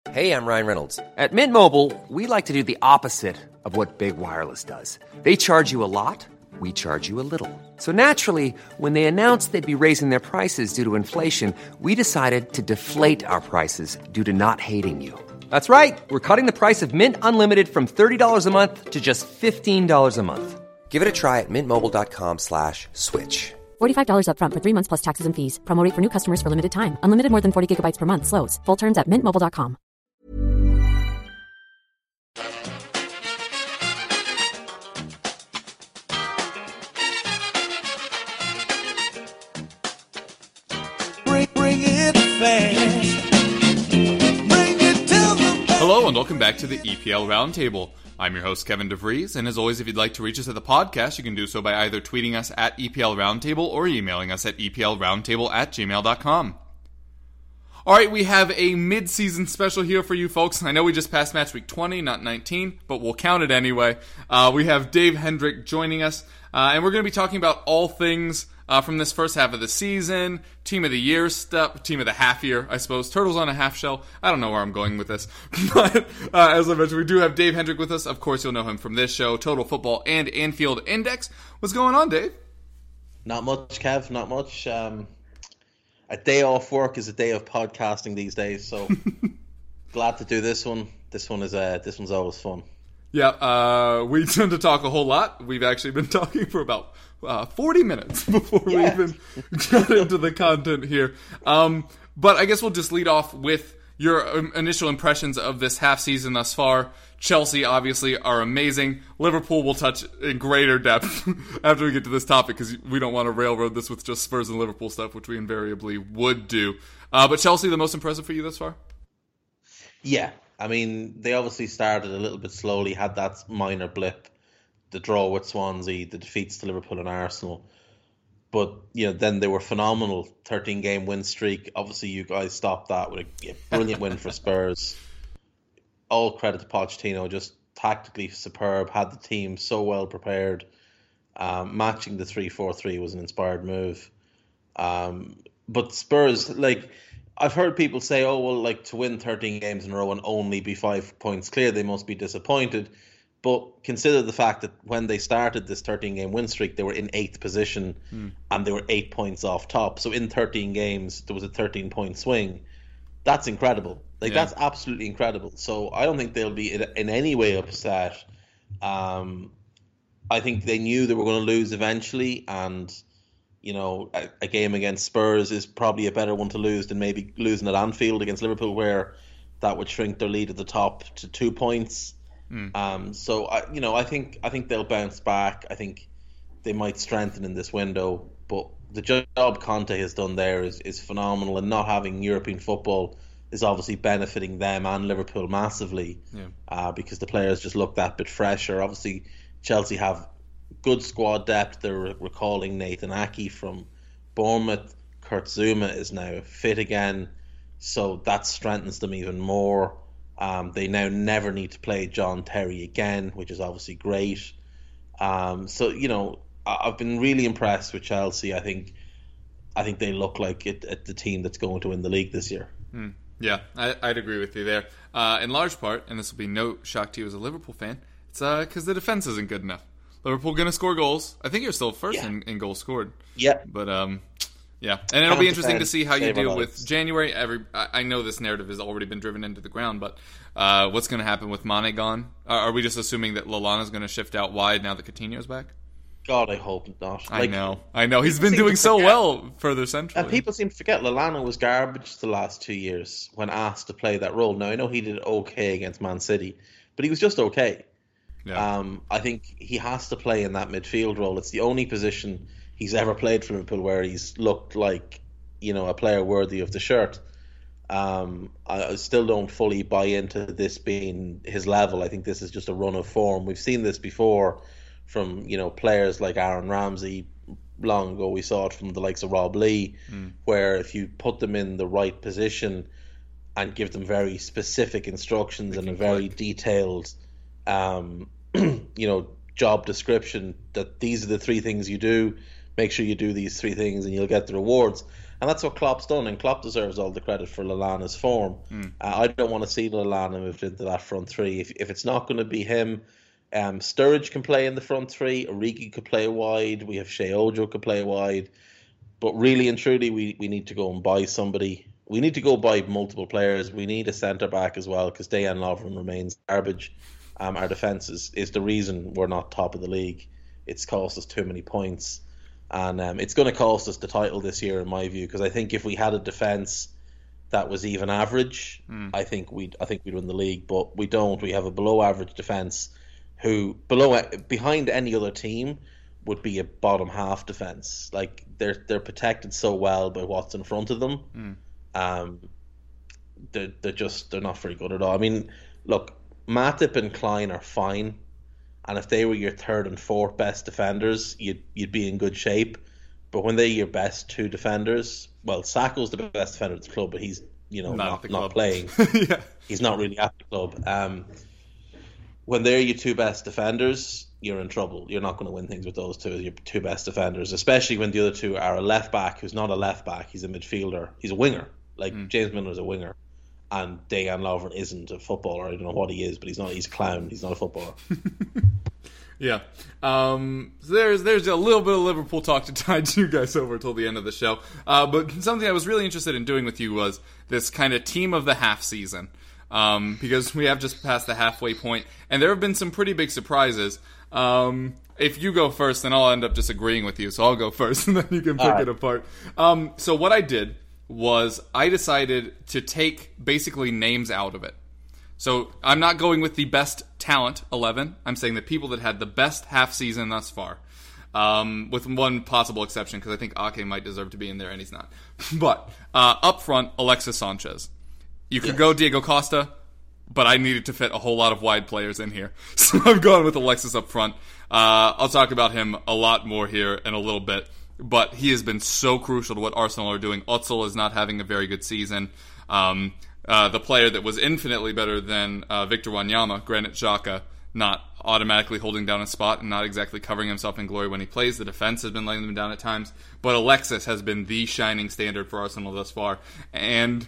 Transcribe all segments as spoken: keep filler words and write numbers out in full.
Hey, I'm Ryan Reynolds. At Mint Mobile, we like to do the opposite of what Big Wireless does. They charge you a lot, we charge you a little. So naturally, when they announced they'd be raising their prices due to inflation, we decided to deflate our prices due to not hating you. That's right. We're cutting the price of Mint Unlimited from thirty dollars a month to just fifteen dollars a month. Give it a try at mintmobile.com slash switch. forty-five dollars up front for three months plus taxes and fees. Promo rate for new customers for limited time. Unlimited more than forty gigabytes per month. Slows full terms at mint mobile dot com. Bring, bring it fast. Bring it to the back. Hello and welcome back to the E P L Roundtable. I'm your host, Kevin DeVries, and as always, if you'd like to reach us at the podcast, you can do so by either tweeting us at E P L Roundtable or emailing us at eplroundtable at gmail dot com. Alright, we have a mid-season special here for you folks. I know we just passed match week twenty, not nineteen, but we'll count it anyway. Uh, we have Dave Hendrick joining us, uh, and we're going to be talking about all things uh, from this first half of the season, team of the year stuff, team of the half year, I suppose. Turtles on a half shell. I don't know where I'm going with this. But uh, as I mentioned, we do have Dave Hendrick with us. Of course, you'll know him from this show, Total Football and Anfield Index. What's going on, Dave? Not much, Kev, not much. Um, a day off work is a day of podcasting these days, so glad to do this one. This one is uh, this one's always fun. Yeah, uh, we tend to talk a whole lot. We've actually been talking for about uh, forty minutes before Yeah. we even got into the content here. Um, but I guess we'll just lead off with your um, initial impressions of this half season thus far. Chelsea, obviously, are amazing. Liverpool will touch in greater depth after we get to this topic, because we don't want to railroad this with just Spurs and Liverpool stuff, which we invariably would do. Uh, but Chelsea, the most impressive for you thus far? Yeah, I mean, they obviously started a little bit slowly, had that minor blip, the draw with Swansea, the defeats to Liverpool and Arsenal. But, you know, then they were phenomenal, thirteen-game win streak. Obviously, you guys stopped that with a, a brilliant win for Spurs. All credit to Pochettino, just tactically superb, had the team so well prepared. Um, matching the three four three was an inspired move. Um, but Spurs, like, I've heard people say, oh, well, like, to win thirteen games in a row and only be five points clear, they must be disappointed. But consider the fact that when they started this thirteen-game win streak, they were in eighth position mm. and they were eight points off top. So in thirteen games, there was a thirteen-point swing. That's incredible. Like, yeah. That's absolutely incredible. So I don't think they'll be in, in any way upset. Um, I think they knew they were going to lose eventually, and, you know, a, a game against Spurs is probably a better one to lose than maybe losing at Anfield against Liverpool, where that would shrink their lead at the top to two points. Mm. Um, so, I, you know, I think I think they'll bounce back. I think they might strengthen in this window, but the job Conte has done there is, is phenomenal, and not having European football is obviously benefiting them and Liverpool massively, yeah. uh, because the players just look that bit fresher. Obviously, Chelsea have good squad depth. They're recalling Nathan Ake from Bournemouth. Kurt Zuma is now fit again, so that strengthens them even more. Um, they now never need to play John Terry again, which is obviously great. Um, so, you know, I've been really impressed with Chelsea. I think I think they look like it, it, the team that's going to win the league this year. Mm. Yeah, I, I'd agree with you there. Uh, in large part, and this will be no shock to you as a Liverpool fan, it's because uh, the defense isn't good enough. Liverpool going to score goals. I think you're still first yeah. in, in goals scored. Yeah. But, um, yeah. And it'll be interesting to see how you deal with January. Every I, I know this narrative has already been driven into the ground, but uh, what's going to happen with Mane gone? Are, are we just assuming that Lallana's going to shift out wide now that Coutinho's back? God, I hope not. I like, know, I know. He's been doing so well further centrally. And people seem to forget Lallana was garbage the last two years when asked to play that role. Now, I know he did okay against Man City, but he was just okay. Yeah. Um, I think he has to play in that midfield role. It's the only position he's ever played for Liverpool where he's looked like, you know, a player worthy of the shirt. Um, I still don't fully buy into this being his level. I think this is just a run of form. We've seen this before from, you know, players like Aaron Ramsey. Long ago we saw it from the likes of Rob Lee, mm. where if you put them in the right position and give them very specific instructions and a very click. detailed um, you know, job description, that these are the three things you do, make sure you do these three things and you'll get the rewards. And that's what Klopp's done, and Klopp deserves all the credit for Lallana's form. Mm. Uh, I don't want to see Lallana moved into that front three. If if it's not going to be him, um, Sturridge can play in the front three, Origi could play wide, we have Shea Ojo could play wide. But really and truly, we, we need to go and buy somebody. We need to go buy multiple players. We need a centre-back as well, because Dejan Lovren remains garbage. Um, our defence is, is the reason we're not top of the league. It's cost us too many points. And um, it's going to cost us the title this year, in my view, because I think if we had a defence that was even average, mm. I think we'd I think we'd win the league. But we don't. We have a below-average defence who, below behind any other team, would be a bottom half defense. Like they're they're protected so well by what's in front of them. Mm. Um, they're they're just they're not very good at all. I mean, look, Matip and Klein are fine, and if they were your third and fourth best defenders, you'd you'd be in good shape. But when they're your best two defenders, well, Sacco's the best defender at the club, but he's you know not not, not playing. yeah. He's not really at the club. Um, when they're your two best defenders, you're in trouble. You're not going to win things with those two as your two best defenders, especially when the other two are a left back who's not a left back. He's a midfielder. He's a winger. Like mm. James Milner's a winger, and Dejan Lovren isn't a footballer. I don't know what he is, but he's not. He's a clown. He's not a footballer. yeah. Um, so there's there's a little bit of Liverpool talk to tide you guys over till the end of the show. Uh, but something I was really interested in doing with you was this kind of team of the half season. Um, because we have just passed the halfway point, and there have been some pretty big surprises. Um, if you go first, then I'll end up disagreeing with you, so I'll go first, and then you can pick right. it apart. Um, so what I did was I decided to take basically names out of it. So I'm not going with the best talent eleven. I'm saying the people that had the best half season thus far. Um, with one possible exception, because I think Ake might deserve to be in there, and he's not. But uh, up front, Alexis Sanchez. You could yes. go Diego Costa, but I needed to fit a whole lot of wide players in here. So I've gone with Alexis up front. Uh, I'll talk about him a lot more here in a little bit, but he has been so crucial to what Arsenal are doing. Özil is not having a very good season. Um, uh, the player that was infinitely better than uh, Victor Wanyama, Granit Xhaka, not automatically holding down a spot and not exactly covering himself in glory when he plays. The defense has been letting them down at times, but Alexis has been the shining standard for Arsenal thus far. And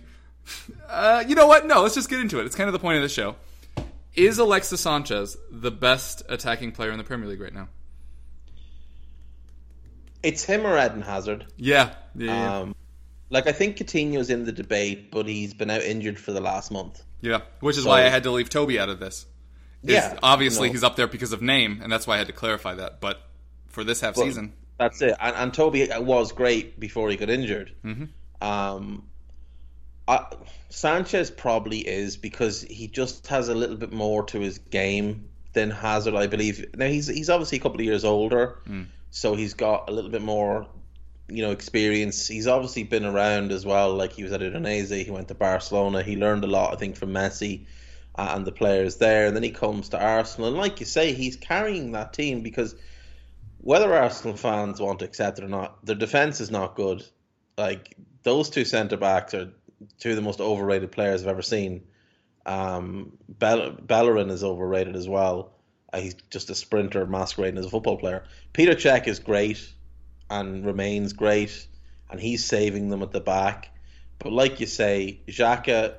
Uh, you know what? No, let's just get into it. It's kind of the point of the show. Is Alexis Sanchez the best attacking player in the Premier League right now? It's him or Eden Hazard. Yeah. yeah. Um, like, I think Coutinho's in the debate, but he's been out injured for the last month. Yeah, which is so, why I had to leave Toby out of this. Is yeah. Obviously, no. he's up there because of name, and that's why I had to clarify that. But for this half well, season... That's it. And, and Toby was great before he got injured. Mm-hmm. Um... Uh, Sanchez probably is, because he just has a little bit more to his game than Hazard, I believe. Now he's he's obviously a couple of years older, mm. so he's got a little bit more, you know, experience. He's obviously been around as well. Like he was at Udinese, he went to Barcelona. He learned a lot, I think, from Messi uh, and the players there. And then he comes to Arsenal, and like you say, he's carrying that team, because whether Arsenal fans want to accept it or not, their defense is not good. Like those two centre backs are two of the most overrated players I've ever seen. Um, Bell- Bellerin is overrated as well. Uh, he's just a sprinter masquerading as a football player. Peter Cech is great and remains great, and he's saving them at the back. But like you say, Xhaka,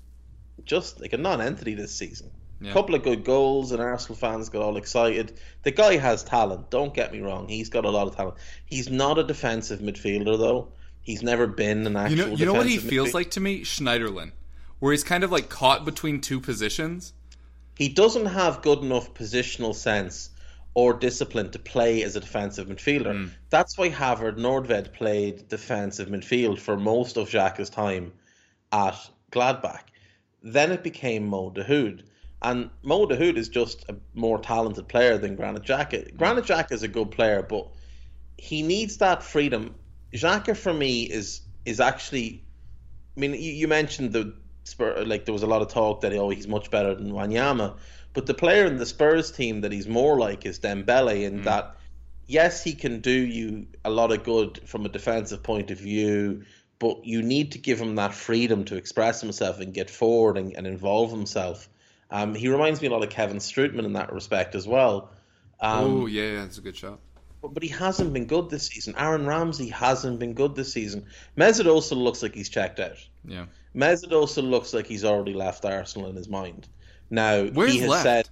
just like a non-entity this season. A yeah. couple of good goals, and Arsenal fans got all excited. The guy has talent, don't get me wrong. He's got a lot of talent. He's not a defensive midfielder, though. He's never been an actual. You know, you know what he feels midfield. like to me? Schneiderlin, where he's kind of like caught between two positions. He doesn't have good enough positional sense or discipline to play as a defensive midfielder. Mm. That's why Havard Nordved played defensive midfield for most of Xhaka's time at Gladbach. Then it became Mo Dahoud. And Mo Dahoud is just a more talented player than Granit Xhaka. Granit Xhaka is a good player, but he needs that freedom. Xhaka for me is is actually, I mean, you, you mentioned the Spurs, like there was a lot of talk that oh he's much better than Wanyama, but the player in the Spurs team that he's more like is Dembele, in mm. that yes he can do you a lot of good from a defensive point of view, but you need to give him that freedom to express himself and get forward and, and involve himself. Um, he reminds me a lot of Kevin Strootman in that respect as well. Um, oh yeah, yeah, that's a good shot. but, but he hasn't been good this season. Aaron Ramsey hasn't been good this season. Mesut Ozil looks like he's checked out. Yeah. Mesut Ozil looks like he's already left Arsenal in his mind. Now, Where's he has left? said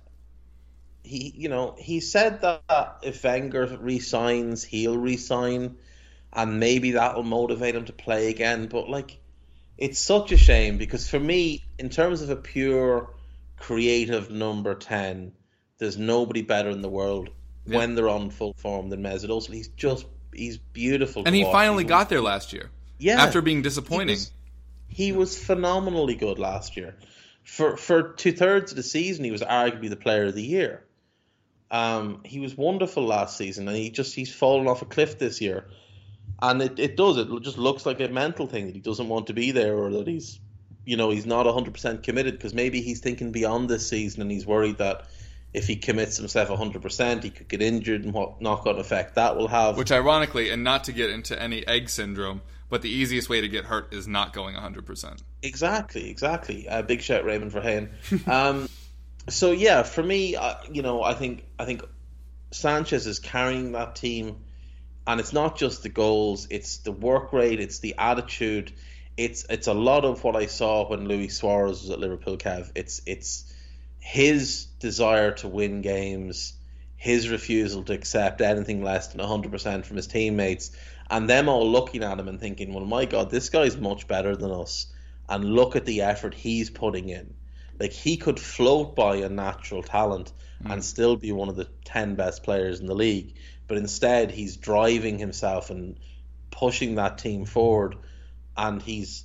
he you know, he said that if Wenger resigns, he'll resign, and maybe that'll motivate him to play again. But like, it's such a shame, because for me, in terms of a pure creative number ten, there's nobody better in the world Yeah. when they're on full form than Mesut Ozil. He's just he's beautiful. And to he watch. finally He got was- there last year. Yeah, After being He disappointing. was, he was phenomenally good last year. For for two thirds of the season, he was arguably the player of the year. Um, he was wonderful last season, and he just he's fallen off a cliff this year. And it, it does. It just looks like a mental thing that he doesn't want to be there, or that he's, you know, he's not one hundred percent committed, because maybe he's thinking beyond this season, and he's worried that if he commits himself one hundred percent, he could get injured, and what knock-on effect that will have. Which, ironically, and not to get into any egg syndrome, but the easiest way to get hurt is not going one hundred percent. Exactly, exactly. Uh, big shout, Raymond Verheyen. Um, so yeah, for me, uh, you know, I think I think Sanchez is carrying that team, and it's not just the goals; it's the work rate, it's the attitude, it's it's a lot of what I saw when Luis Suarez was at Liverpool. Kev, it's it's his desire to win games, his refusal to accept anything less than one hundred percent from his teammates, and them all looking at him and thinking, well, my God, this guy's much better than us, and look at the effort he's putting in. Like, he could float by a natural talent mm. and still be one of the ten best players in the league, but instead he's driving himself and pushing that team forward, and he's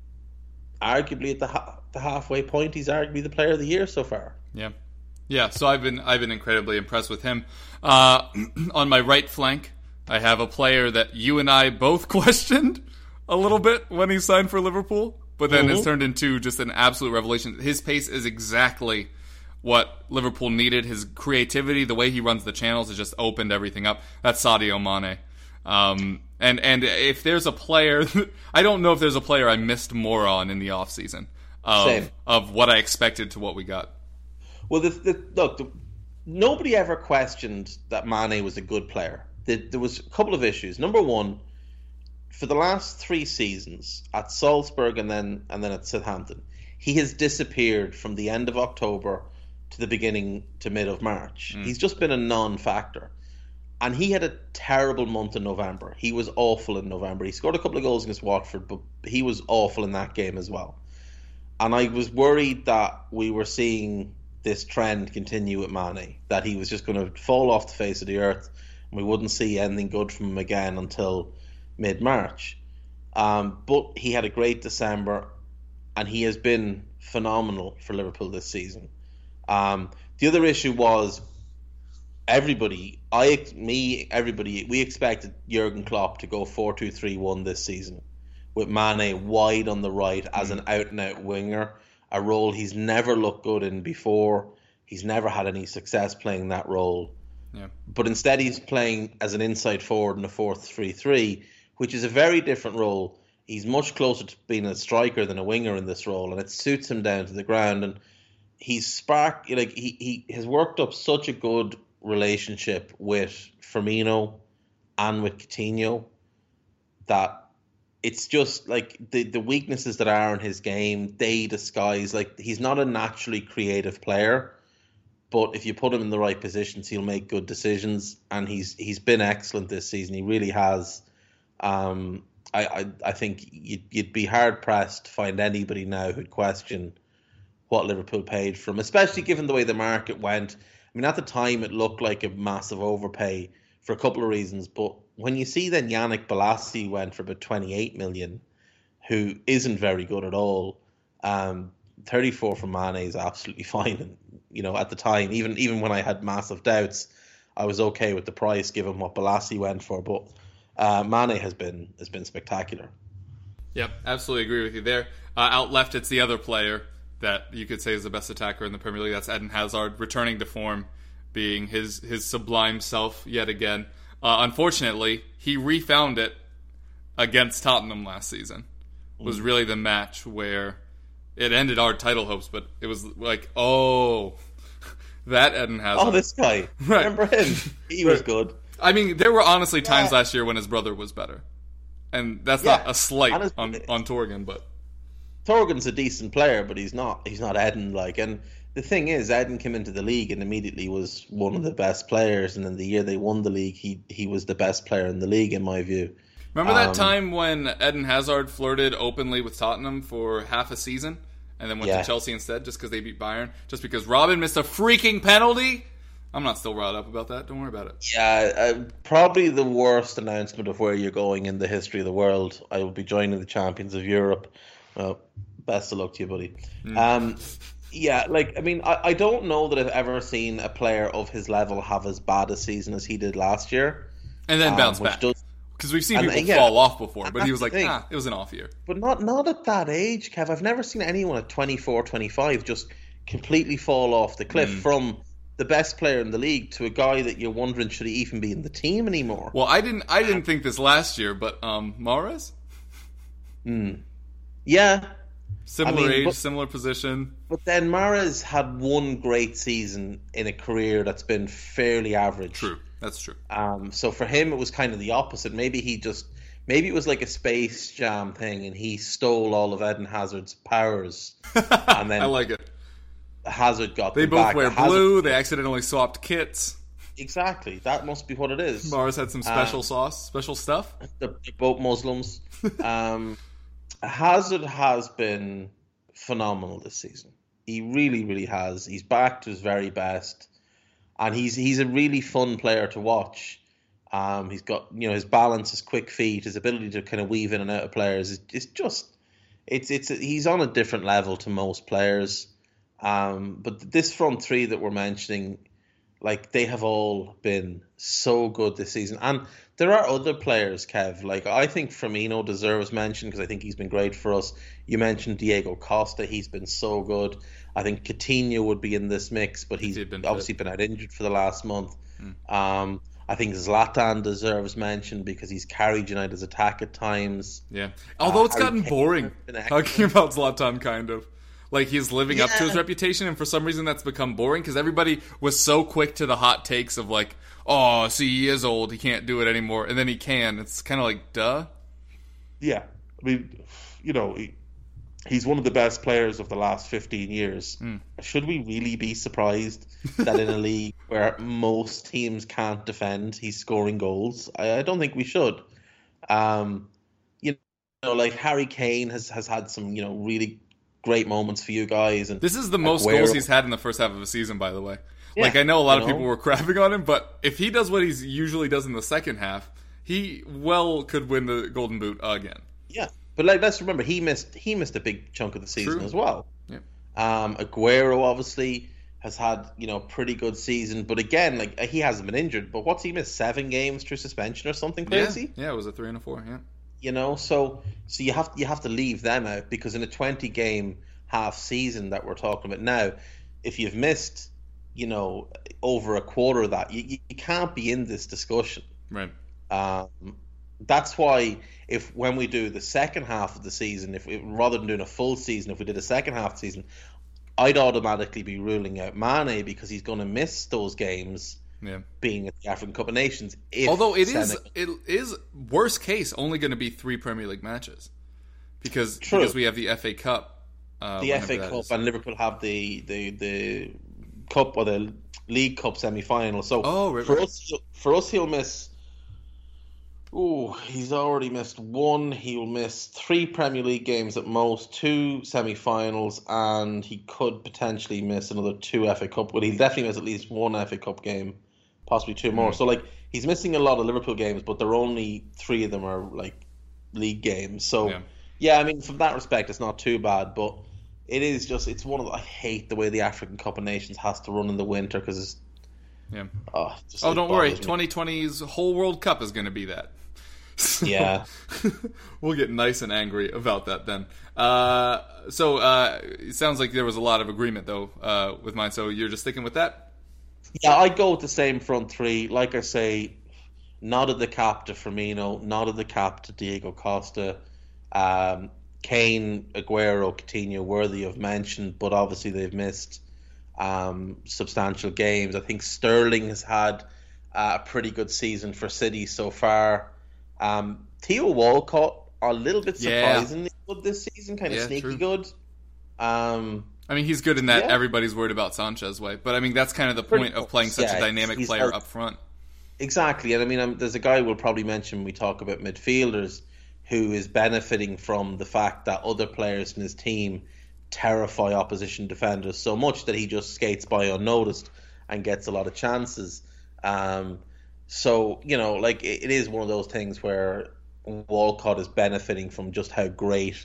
arguably at the, ha- the halfway point, he's arguably the player of the year so far. Yeah. Yeah, so I've been I've been incredibly impressed with him. Uh, on my right flank, I have a player that you and I both questioned a little bit when he signed for Liverpool, but then mm-hmm. it's turned into just an absolute revelation. His pace is exactly what Liverpool needed. His creativity, the way he runs the channels, has just opened everything up. That's Sadio Mane. Um, and, and if there's a player, I don't know if there's a player I missed more on in the offseason of, Same. of what I expected to what we got. Well, the, the, look, the, nobody ever questioned that Mane was a good player. The, there was a couple of issues. Number one, for the last three seasons at Salzburg and then and then at Southampton, he has disappeared from the end of October to the beginning to mid of March. Mm. He's just been a non-factor. And he had a terrible month in November. He was awful in November. He scored a couple of goals against Watford, but he was awful in that game as well. And I was worried that we were seeing this trend continue with Mane, that he was just going to fall off the face of the earth and we wouldn't see anything good from him again until mid-March. Um, but he had a great December, and he has been phenomenal for Liverpool this season. Um, the other issue was everybody, I, me, everybody, we expected Jurgen Klopp to go four two three one this season, with Mane wide on the right as an out-and-out winger, a role he's never looked good in before. He's never had any success playing that role. Yeah. But instead he's playing as an inside forward in a four three three, which is a very different role. He's much closer to being a striker than a winger in this role, and it suits him down to the ground. And he's sparked, like he, he has worked up such a good relationship with Firmino and with Coutinho that it's just like the, the weaknesses that are in his game, they disguise. Like, he's not a naturally creative player, but if you put him in the right positions, he'll make good decisions. And he's he's been excellent this season. He really has. Um, I, I I think you'd, you'd be hard pressed to find anybody now who'd question what Liverpool paid for him, especially given the way the market went. I mean, at the time it looked like a massive overpay for a couple of reasons, but when you see then Yannick Bolasie went for about twenty-eight million, who isn't very good at all, um, thirty-four for Mane is absolutely fine. And, you know, at the time, even even when I had massive doubts, I was okay with the price given what Bolasie went for. But uh, Mane has been has been spectacular. Yep, absolutely agree with you there. Uh, out left, it's the other player that you could say is the best attacker in the Premier League. That's Eden Hazard, returning to form, being his his sublime self yet again. Uh, unfortunately, he refound it against Tottenham last season. It was really the match where it ended our title hopes, but it was like, oh, that Eden Hazard. Oh, this guy. Right. Remember him? He was good. I mean, there were honestly times Yeah. last year when his brother was better. And that's Yeah. not a slight And his- on, on Torgan, but... Torgan's a decent player, but he's not he's not Eden like. And the thing is, Eden came into the league and immediately was one of the best players. And then the year they won the league, he he was the best player in the league, in my view. Remember that Um, time when Eden Hazard flirted openly with Tottenham for half a season and then went Yeah. to Chelsea instead just because they beat Bayern? Just because Robin missed a freaking penalty? I'm not still riled up about that. Don't worry about it. Yeah, uh, probably the worst announcement of where you're going in the history of the world. I will be joining the champions of Europe. Well, best of luck to you, buddy. Mm. Um, yeah, like, I mean, I, I don't know that I've ever seen a player of his level have as bad a season as he did last year. And then um, bounce which back. does- Because we've seen and, people yeah, fall off before, and but he that's was like, the thing. ah, it was an off year. But not not at that age, Kev. I've never seen anyone at twenty-four, twenty-five just completely fall off the cliff Mm. from the best player in the league to a guy that you're wondering should he even be in the team anymore. Well, I didn't I didn't think this last year, but um, Mahrez? Yeah, Similar I mean, age, but- similar position. but then Mahrez had one great season in a career that's been fairly average. True. That's true. Um, so for him, it was kind of the opposite. Maybe he just, maybe it was like a Space Jam thing, and he stole all of Eden Hazard's powers, and then I like it. Hazard got They them both back. wear Hazard- blue. They accidentally swapped kits. Exactly, that must be what it is. Mahrez had some special Um, sauce, special stuff. They're, they're both Muslims. um, Hazard has been phenomenal this season. He really, really has. He's back to his very best, and he's he's a really fun player to watch. Um, he's got, you know, his balance, his quick feet, his ability to kind of weave in and out of players is, is just it's it's he's on a different level to most players. Um, but this front three that we're mentioning, like, they have all been so good this season. And there are other players, Kev. Like, I think Firmino deserves mention because I think he's been great for us. You mentioned Diego Costa. He's been so good. I think Coutinho would be in this mix, but he's He'd been obviously been out injured for the last month. Um, I think Zlatan deserves mention because he's carried United's attack at times. Yeah. Although it's Harry gotten Kane boring has been talking about Zlatan, kind of. Like, he's living up to his Yeah. reputation, and for some reason that's become boring because everybody was so quick to the hot takes of, like, oh, see, he is old, he can't do it anymore, and then he can. It's kind of like, duh. Yeah, I mean, you know, he, he's one of the best players of the last fifteen years. Should we really be surprised that in a league where most teams can't defend, he's scoring goals? I, I don't think we should. Um, you know, like Harry Kane has, has had some, you know, really great moments for you guys. And This is the most Aguero- goals he's had in the first half of a season, by the way. Yeah, like, I know a lot you of know. people were crapping on him, but if he does what he usually does in the second half, he well could win the Golden Boot again. Yeah, but like let's remember he missed he missed a big chunk of the season True. as well. Yeah. Um, Aguero obviously has had, you know, pretty good season, but again, like he hasn't been injured. But what's he missed? Seven games through suspension or something crazy? Yeah, yeah, it was a three and a four, yeah. You know, so so you have you have to leave them out because in a twenty game half season that we're talking about now, if you've missed, you know, over a quarter of that, you, you can't be in this discussion. Right. Um, that's why if when we do the second half of the season, if we, rather than doing a full season, if we did a second half of the season, I'd automatically be ruling out Mane because he's going to miss those games Yeah. being at the African Cup of Nations. If Although it is, Senegal- it is worst case only going to be three Premier League matches because True. because we have the F A Cup. Uh, the F A whenever that Cup is. and Liverpool have the the the cup or the League Cup semi final. So Oh, right, for right. us, for us, he'll miss. Oh, he's already missed one. He'll miss three Premier League games at most, two semi-finals, and he could potentially miss another two F A Cup. Well, he'll definitely miss at least one F A Cup game, possibly two Hmm. more. So, like, he's missing a lot of Liverpool games, but they're only three of them are like league games. So, Yeah. yeah, I mean, from that respect, it's not too bad, but it is just it's one of the, I hate the way the African Cup of Nations has to run in the winter because it's Yeah. oh, just, Oh, it don't worry. bothers me. twenty twenty's whole World Cup is going to be that. Yeah. We'll get nice and angry about that then. Uh, so uh, it sounds like there was a lot of agreement though uh, with mine. So you're just sticking with that? Yeah, I'd go with the same front three. Like I say, nodded the cap to Firmino, nodded the cap to Diego Costa, um, Kane, Aguero, Coutinho, worthy of mention, but obviously they've missed um, substantial games. I think Sterling has had uh, a pretty good season for City so far. Um, Theo Walcott, a little bit Yeah. surprisingly good this season, kind of Yeah, sneaky true. good. Um, I mean, he's good in that Yeah. everybody's worried about Sanchez way. But, I mean, that's kind of the Pretty point of much, playing such yeah, a dynamic he's player healthy. up front. Exactly, and I mean, um, there's a guy we'll probably mention when we talk about midfielders who is benefiting from the fact that other players in his team terrify opposition defenders so much that he just skates by unnoticed and gets a lot of chances. Um, so, you know, like it, it is one of those things where Walcott is benefiting from just how great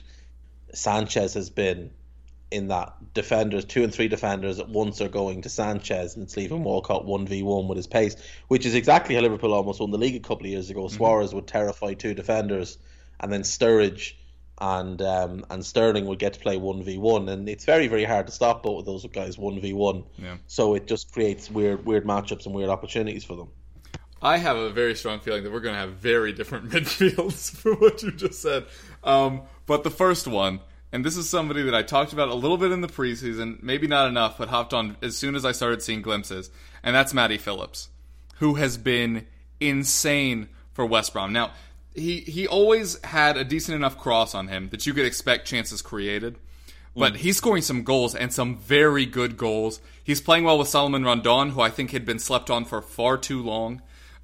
Sanchez has been in that defenders, two and three defenders at once are going to Sanchez, and it's leaving Walcott one v one with his pace, which is exactly how Liverpool almost won the league a couple of years ago. Mm-hmm. Suarez would terrify two defenders, and then Sturridge and um, and Sterling would get to play one v one, and it's very, very hard to stop both of those guys one v one. Yeah. So it just creates weird weird matchups and weird opportunities for them. I have a very strong feeling that we're going to have very different midfields from what you just said. Um, but the first one, and this is somebody that I talked about a little bit in the preseason, maybe not enough, but hopped on as soon as I started seeing glimpses, and that's Matty Phillips, who has been insane for West Brom. Now, he, he always had a decent enough cross on him that you could expect chances created, but mm. he's scoring some goals, and some very good goals. He's playing well with Salomon Rondon, who I think had been slept on for far too long.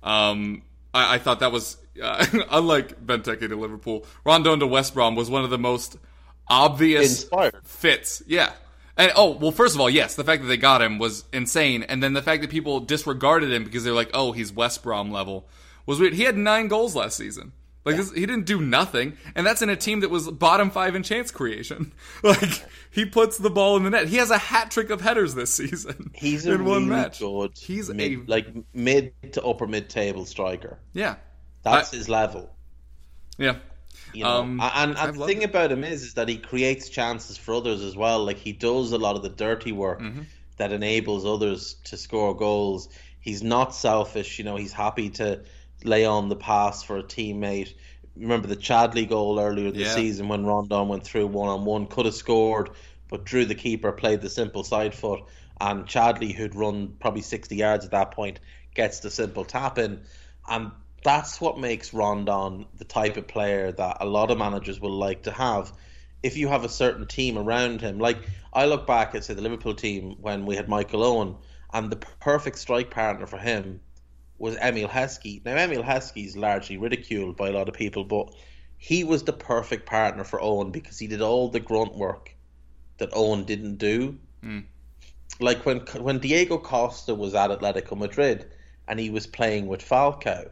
Um, I, I thought that was, uh, unlike Benteke to Liverpool, Rondon to West Brom was one of the most obvious Inspired. fits. Yeah. And oh, well, first of all, yes, the fact that they got him was insane. And then the fact that people disregarded him because they're like, oh, he's West Brom level was weird. He had nine goals last season. Like, yeah. this, he didn't do nothing. And that's in a team that was bottom five in chance creation. Like, he puts the ball in the net. He has a hat trick of headers this season. He's a in one really match. good He's mid, a like mid to upper mid table striker. Yeah. That's I, his level. Yeah. You know, Um, and, and I've the loved thing it. about him is, is that he creates chances for others as well. Like, he does a lot of the dirty work Mm-hmm. that enables others to score goals. He's not selfish. You know, he's happy to lay on the pass for a teammate. Remember the Chadley goal earlier this Yeah. season when Rondon went through one on one, could have scored, but drew the keeper, played the simple side foot, and Chadley, who'd run probably sixty yards at that point, gets the simple tap in, and that's what makes Rondon the type of player that a lot of managers will like to have. If you have a certain team around him, like I look back at say the Liverpool team when we had Michael Owen, and the perfect strike partner for him was Emile Heskey. Now, Emile Heskey is largely ridiculed by a lot of people, but he was the perfect partner for Owen because he did all the grunt work that Owen didn't do. Mm. Like when when Diego Costa was at Atletico Madrid and he was playing with Falcao,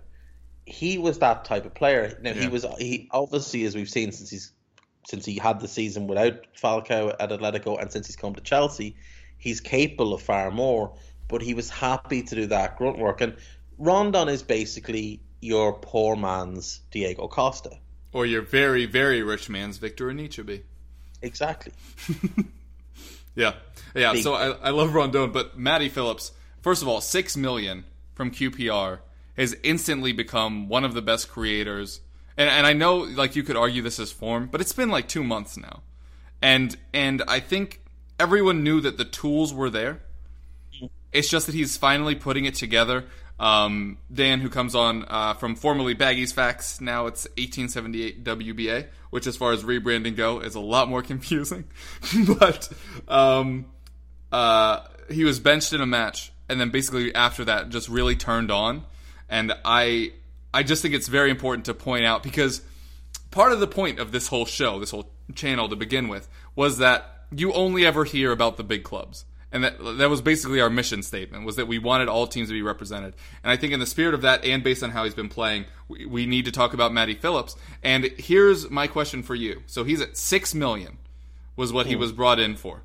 he was that type of player. Now Yeah. he was he obviously, as we've seen since he's since he had the season without Falcao at Atletico and since he's come to Chelsea, he's capable of far more. But he was happy to do that grunt work, and Rondon is basically your poor man's Diego Costa. Or your very, very rich man's Victor Anichebe. Exactly. Yeah. Yeah, Big. so I, I love Rondon, but Matty Phillips, first of all, six million from Q P R has instantly become one of the best creators. And, and I know, like, you could argue this is form, but it's been like two months now. And And I think everyone knew that the tools were there. It's just that he's finally putting it together. Um, Dan, who comes on uh, from formerly Baggies Facts, now it's eighteen seventy-eight W B A, which as far as rebranding go is a lot more confusing. But um, uh, he was benched in a match, and then basically after that just really turned on. And I, I just think it's very important to point out, because part of the point of this whole show, this whole channel to begin with, was that you only ever hear about the big clubs. And that that was basically our mission statement, was that we wanted all teams to be represented. And I think in the spirit of that, and based on how he's been playing, we, we need to talk about Matty Phillips. And here's my question for you. So he's at six million, was what he was brought in for.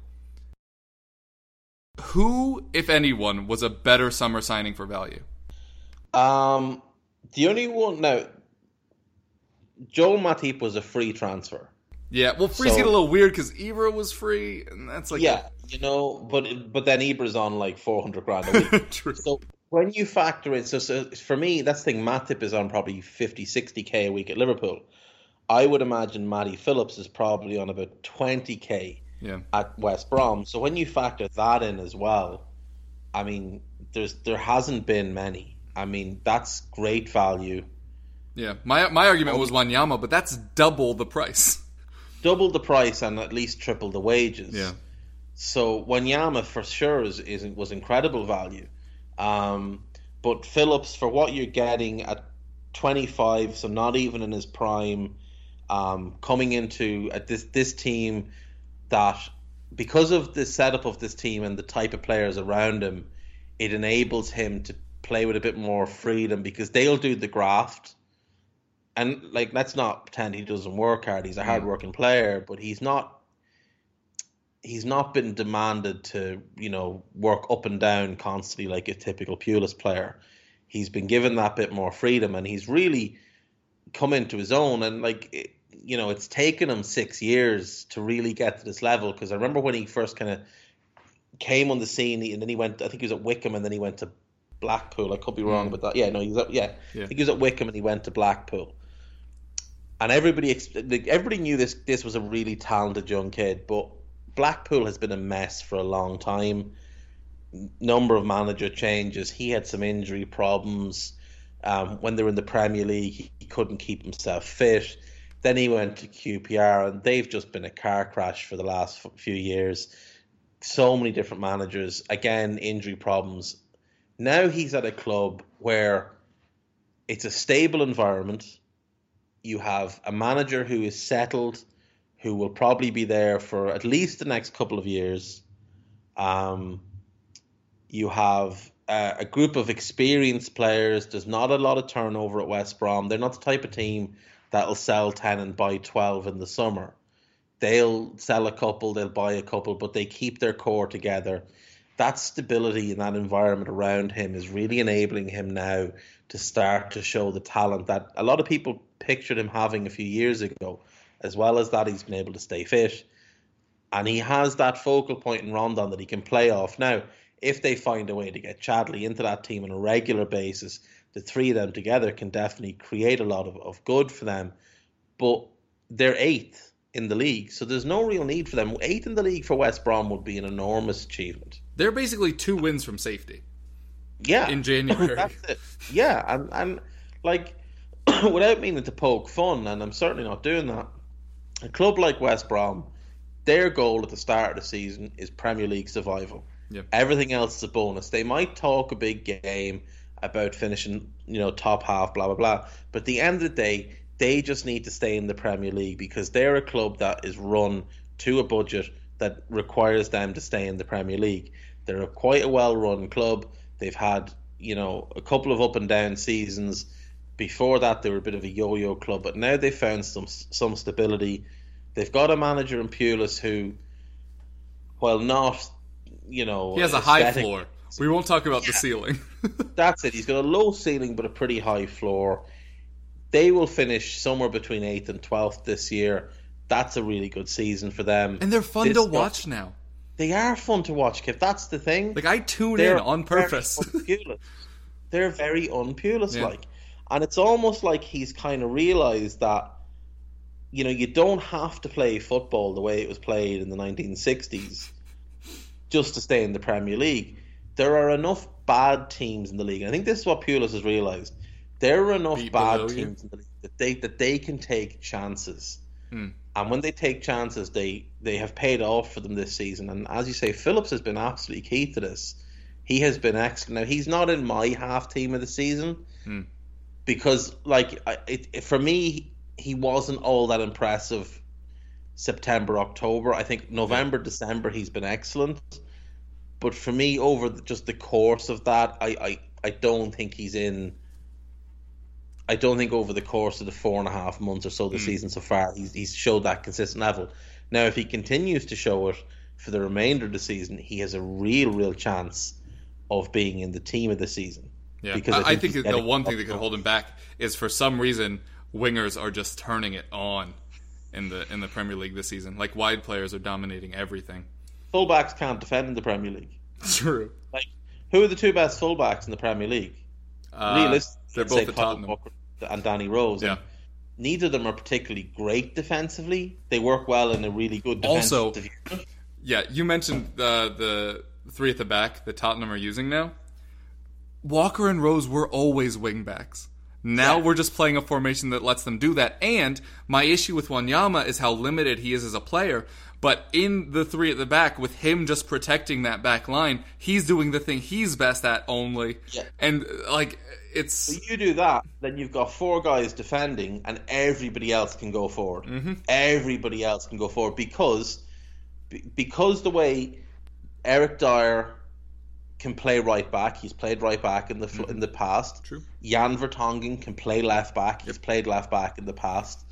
Who, if anyone, was a better summer signing for value? Um, the only one now, Joel Matip was a free transfer. Yeah, well, frees So- get a little weird because Ibra was free, and that's like Yeah, you know, but but then Ibra's on like four hundred grand a week. True. So when you factor in, so, so for me, that's the thing, Matip is on probably fifty, sixty K a week at Liverpool. I would imagine Matty Phillips is probably on about twenty K Yeah. at West Brom. So when you factor that in as well, I mean, there's there hasn't been many I mean, that's great value. Yeah, my my argument was Wanyama, but that's double the price. Double the price and at least triple the wages. Yeah. So Wanyama for sure is, is was incredible value. Um, but Phillips, for what you're getting at twenty-five, so not even in his prime, um, coming into at this this team that, because of the setup of this team and the type of players around him, it enables him to play with a bit more freedom because they'll do the graft. And, like, let's not pretend he doesn't work hard. He's a hard-working player, but he's not he's not been demanded to, you know, work up and down constantly like a typical Pulis player. He's been given that bit more freedom, and he's really come into his own. And, like, it, you know, it's taken him six years to really get to this level, because I remember when he first kind of came on the scene, and then he went, I think he was at Wickham, and then he went to Blackpool. I could be wrong mm. about that. Yeah, no, he was at, yeah. yeah. I think he was at Wickham, and he went to Blackpool. And everybody everybody knew this this was a really talented young kid, but Blackpool has been a mess for a long time. Number of manager changes. He had some injury problems. Um, when they were in the Premier League, he, he couldn't keep himself fit. Then he went to Q P R, and they've just been a car crash for the last few years. So many different managers. Again, injury problems. Now he's at a club where it's a stable environment. You have a manager who is settled, who will probably be there for at least the next couple of years. Um, you have a, a group of experienced players. There's not a lot of turnover at West Brom. They're not the type of team that'll sell ten and buy twelve in the summer. They'll sell a couple, they'll buy a couple, but they keep their core together. That stability in that environment around him is really enabling him now to start to show the talent that a lot of people pictured him having a few years ago. As well as that, he's been able to stay fit. And he has that focal point in Rondon that he can play off. Now, if they find a way to get Chadley into that team on a regular basis, the three of them together can definitely create a lot of, of good for them. But they're eighth in the league, so there's no real need for them. Eighth in the league for West Brom would be an enormous achievement. They're basically two wins from safety. Yeah. In January. That's it. Yeah, and, and like, without meaning to poke fun, and I'm certainly not doing that, a club like West Brom, their goal at the start of the season is Premier League survival. Yep. Everything else is a bonus. They might talk a big game about finishing, you know, top half, blah, blah, blah. But at the end of the day, they just need to stay in the Premier League because they're a club that is run to a budget that requires them to stay in the Premier League. They're a quite a well-run club. They've had, you know, a couple of up and down seasons. Before that, they were a bit of a yo-yo club, but now they've found some some stability. They've got a manager in Pulis who, while not, you know... He has a high floor. We won't talk about yeah, the ceiling. That's it. He's got a low ceiling, but a pretty high floor. They will finish somewhere between eighth and twelfth this year. That's a really good season for them. And they're fun this to watch stuff, now. They are fun to watch, Kip. That's the thing. Like, I tune they're in on purpose. They're very un-Pulis yeah. like. And it's almost like he's kind of realised that, you know, you don't have to play football the way it was played in the nineteen sixties just to stay in the Premier League. There are enough bad teams in the league. And I think this is what Pulis has realised. There are enough Beat bad teams you. in the league that they, that they can take chances. Hmm. And when they take chances, they, they have paid off for them this season. And as you say, Phillips has been absolutely key to this. He has been excellent. Now, he's not in my half team of the season. Hmm. Because, like, it, it, for me, he wasn't all that impressive September, October. I think November, December, he's been excellent. But for me, over the, just the course of that, I, I, I don't think he's in... I don't think over the course of the four and a half months or so the mm. season so far, he's, he's showed that consistent level. Now, if he continues to show it for the remainder of the season, he has a real, real chance of being in the team of the season. Yeah, because I, I think, I think the one thing that could hold him back is for some reason wingers are just turning it on in the in the Premier League this season. Like, wide players are dominating everything. Fullbacks can't defend in the Premier League. True. Like, who are the two best fullbacks in the Premier League? Uh, Realistically, they're both at Tottenham Walker and Danny Rose. Yeah. And neither of them are particularly great defensively. They work well in a really good defensive also, division. Yeah, you mentioned the the three at the back that Tottenham are using now. Walker and Rose were always wingbacks. Now Yeah. we're just playing a formation that lets them do that. And my issue with Wanyama is how limited he is as a player. But in the three at the back, with him just protecting that back line, he's doing the thing he's best at only. Yeah. And, like, it's... So you do that, then you've got four guys defending, and everybody else can go forward. Mm-hmm. Everybody else can go forward because because the way Eric Dyer can play right back, he's played right back in the mm-hmm. in the past. True. Jan Vertonghen can play left back, he's yep. played left back in the past.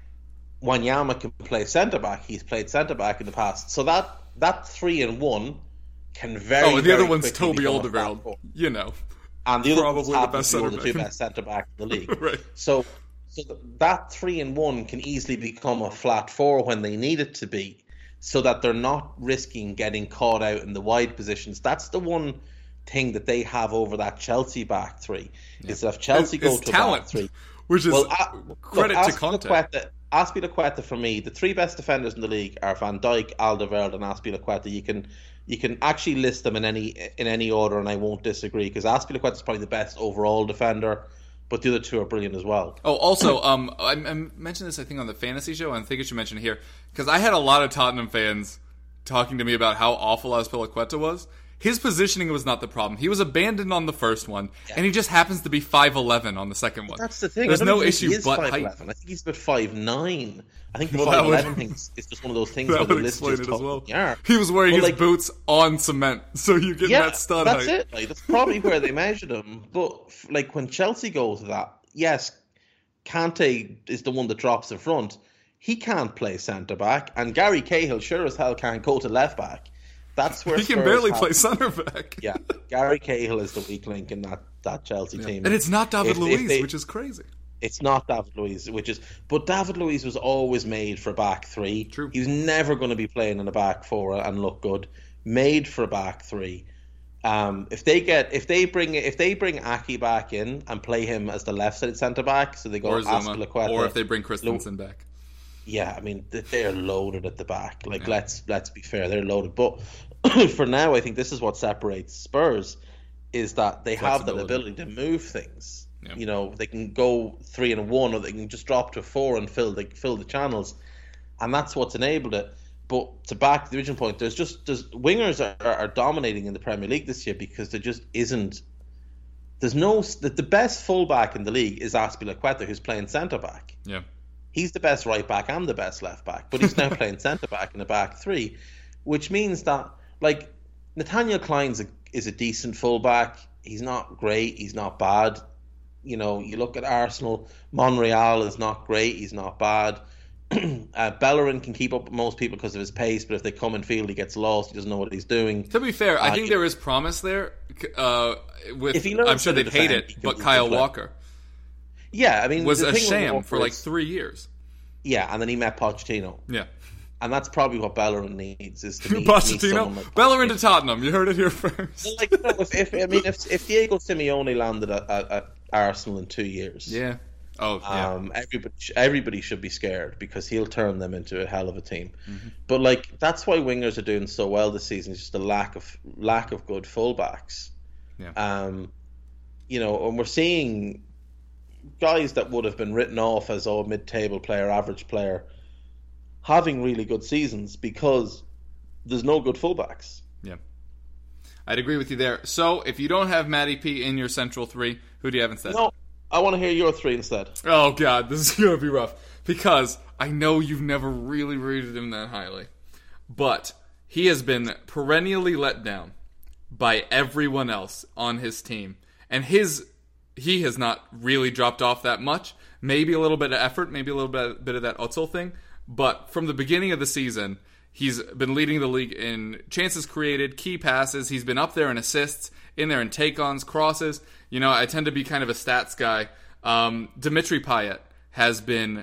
Wanyama can play centre back, he's played centre back in the past. So that that three and one can very. Oh, and the very other one's Toby become a Alderweireld, you know. And the other Probably ones the best happen to centre be the two back. best centre back in the league. Right. So, so that three and one can easily become a flat four when they need it to be, so that they're not risking getting caught out in the wide positions. That's the one thing that they have over that Chelsea back three. Yeah. Is that if Chelsea it's, go it's to talent, back three, which is well, uh, credit look, to Conte. Azpilicueta for me, the three best defenders in the league are Van Dijk, Alderweireld, and Azpilicueta. You can you can actually list them in any in any order, and I won't disagree because Azpilicueta is probably the best overall defender, but the other two are brilliant as well. Oh, also, um, I, I mentioned this I think on the fantasy show, and I think I should mention it here because I had a lot of Tottenham fans talking to me about how awful Azpilicueta was. His positioning was not the problem. He was abandoned on the first one, yeah. and he just happens to be five eleven on the second one. That's the thing. There's I don't no think issue he is but five height. eleven. I think he's about five nine. I think the well, five eleven would, thing is just one of those things that where the would list explain just it as well. Yeah. He was wearing well, his like, boots on cement, so you get yeah, that stud that's height. it. Like, that's probably where they measured him. But like when Chelsea go to that, yes, Kante is the one that drops in front. He can't play centre back, and Gary Cahill sure as hell can't go to left back. That's where he can Spurs barely have, play centre back. Yeah, Gary Cahill is the weak link in that, that Chelsea yeah. team, and it's not David if, Luiz, if they, which is crazy. It's not David Luiz, which is, but David Luiz was always made for back three. True. He was never going to be playing in a back four and look good. Made for back three. Um, if they get, if they bring, if they bring Aki back in and play him as the left-sided centre back, so they go or Zuma, Azpilicueta, or if they bring Christensen Lu- back. Yeah, I mean they're loaded at the back. Like yeah. let's let's be fair, they're loaded. But for now, I think this is what separates Spurs, is that they have that ability to move things. Yeah. You know, they can go three and one, or they can just drop to four and fill the fill the channels, and that's what's enabled it. But to back the original point, there's just there's wingers are, are dominating in the Premier League this year because there just isn't. There's no the, the best fullback in the league is Azpilicueta, who's playing centre back. Yeah, he's the best right back and the best left back, but he's now playing centre back in the back three, which means that like Nathaniel Klein's a, is a decent fullback. He's not great. He's not bad. You know, you look at Arsenal. Monreal is not great. He's not bad. uh, Bellerin can keep up with most people because of his pace, but if they come in field, he gets lost. He doesn't know what he's doing. To be fair, uh, I think there is promise there. Uh, with if he I'm sure they'd defend, hate it, but Kyle Walker, yeah, I mean, was the a thing sham for like is, three years. Yeah, and then he met Pochettino. Yeah, and that's probably what Bellerin needs is to meet Pochettino. Meet like Bellerin to Tottenham. You heard it here first. Well, like, you know, if, if I mean, if if Diego Simeone landed at, at, at Arsenal in two years, yeah. Oh, yeah. Um, everybody, everybody should be scared because he'll turn them into a hell of a team. Mm-hmm. But like that's why wingers are doing so well this season. It's just a lack of lack of good fullbacks. Yeah. Um, you know, and we're seeing guys that would have been written off as oh mid-table player, average player, having really good seasons because there's no good fullbacks. Yeah, I'd agree with you there. So if you don't have Matty P in your central three, who do you have instead? No. I want to hear your three instead. Oh, God, this is going to be rough. Because I know you've never really rated him that highly. But he has been perennially let down by everyone else on his team. And his he has not really dropped off that much. Maybe a little bit of effort, maybe a little bit, bit of that Özil thing. But from the beginning of the season, he's been leading the league in chances created, key passes. He's been up there in assists, in there in take-ons, crosses. You know, I tend to be kind of a stats guy. Um, Dimitri Payet has been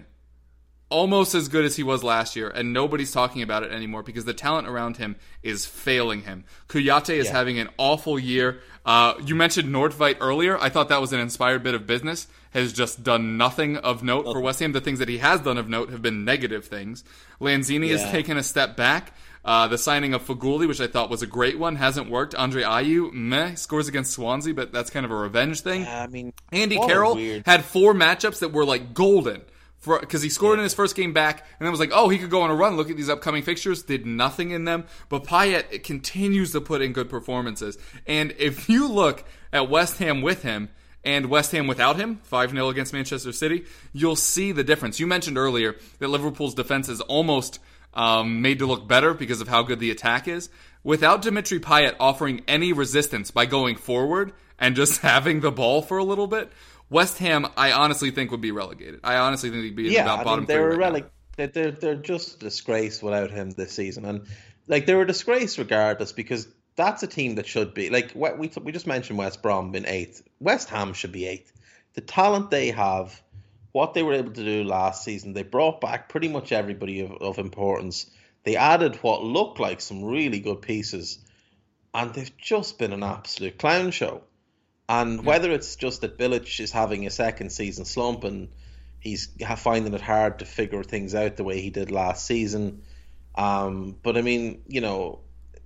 almost as good as he was last year, and nobody's talking about it anymore because the talent around him is failing him. Kouyaté is yeah. having an awful year. Uh, you mentioned Nordtveit earlier. I thought that was an inspired bit of business. Has just done nothing of note for West Ham. The things that he has done of note have been negative things. Lanzini yeah. has taken a step back. Uh, the signing of Faguli, which I thought was a great one, hasn't worked. Andre Ayew, meh, scores against Swansea, but that's kind of a revenge thing. Yeah, I mean, Andy what a Carroll weird- had four matchups that were like golden. Because he scored in his first game back, and then was like, oh, he could go on a run. Look at these upcoming fixtures. Did nothing in them. But Payet continues to put in good performances. And if you look at West Ham with him and West Ham without him, five nil against Manchester City, you'll see the difference. You mentioned earlier that Liverpool's defense is almost um, made to look better because of how good the attack is. Without Dimitri Payet offering any resistance by going forward and just having the ball for a little bit, West Ham, I honestly think, would be relegated. I honestly think they'd be in yeah, about I bottom mean, three they're right releg- they're, they're they're just a disgrace without him this season, and like they're a disgrace regardless because that's a team that should be like we we, we just mentioned West Brom being eighth. West Ham should be eighth. The talent they have, what they were able to do last season, they brought back pretty much everybody of, of importance. They added what looked like some really good pieces, and they've just been an absolute clown show. And whether it's just that Bilic is having a second season slump and he's finding it hard to figure things out the way he did last season. Um, but I mean, you know,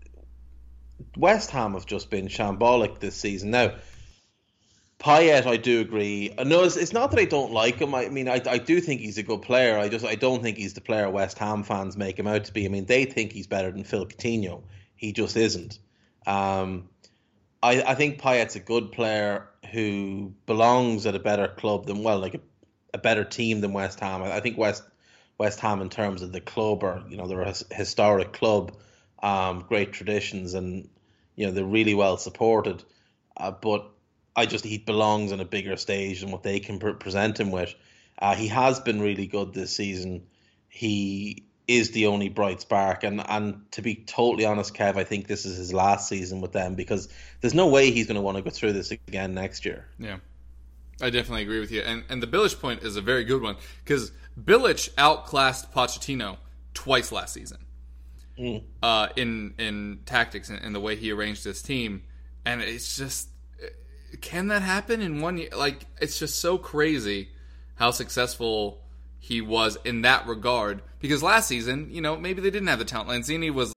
West Ham have just been shambolic this season. Now, Payet, I do agree. No, it's, it's not that I don't like him. I mean, I, I do think he's a good player. I just I don't think he's the player West Ham fans make him out to be. I mean, they think he's better than Phil Coutinho. He just isn't. Um, I, I think Payet's a good player who belongs at a better club than, well, like a, a better team than West Ham. I, I think West West Ham, in terms of the club, are, you know, they're a historic club, um, great traditions, and, you know, they're really well supported. Uh, but I just, he belongs on a bigger stage than what they can pre- present him with. Uh, he has been really good this season. He is the only bright spark, and and to be totally honest, Kev, I think this is his last season with them because there's no way he's going to want to go through this again next year. Yeah, I definitely agree with you, and and the Bilic point is a very good one because Bilic outclassed Pochettino twice last season mm. uh, in in tactics and, and the way he arranged his team, and it's just, can that happen in one year? Like, it's just so crazy how successful he was in that regard. Because last season, you know, maybe they didn't have the talent. Lanzini was...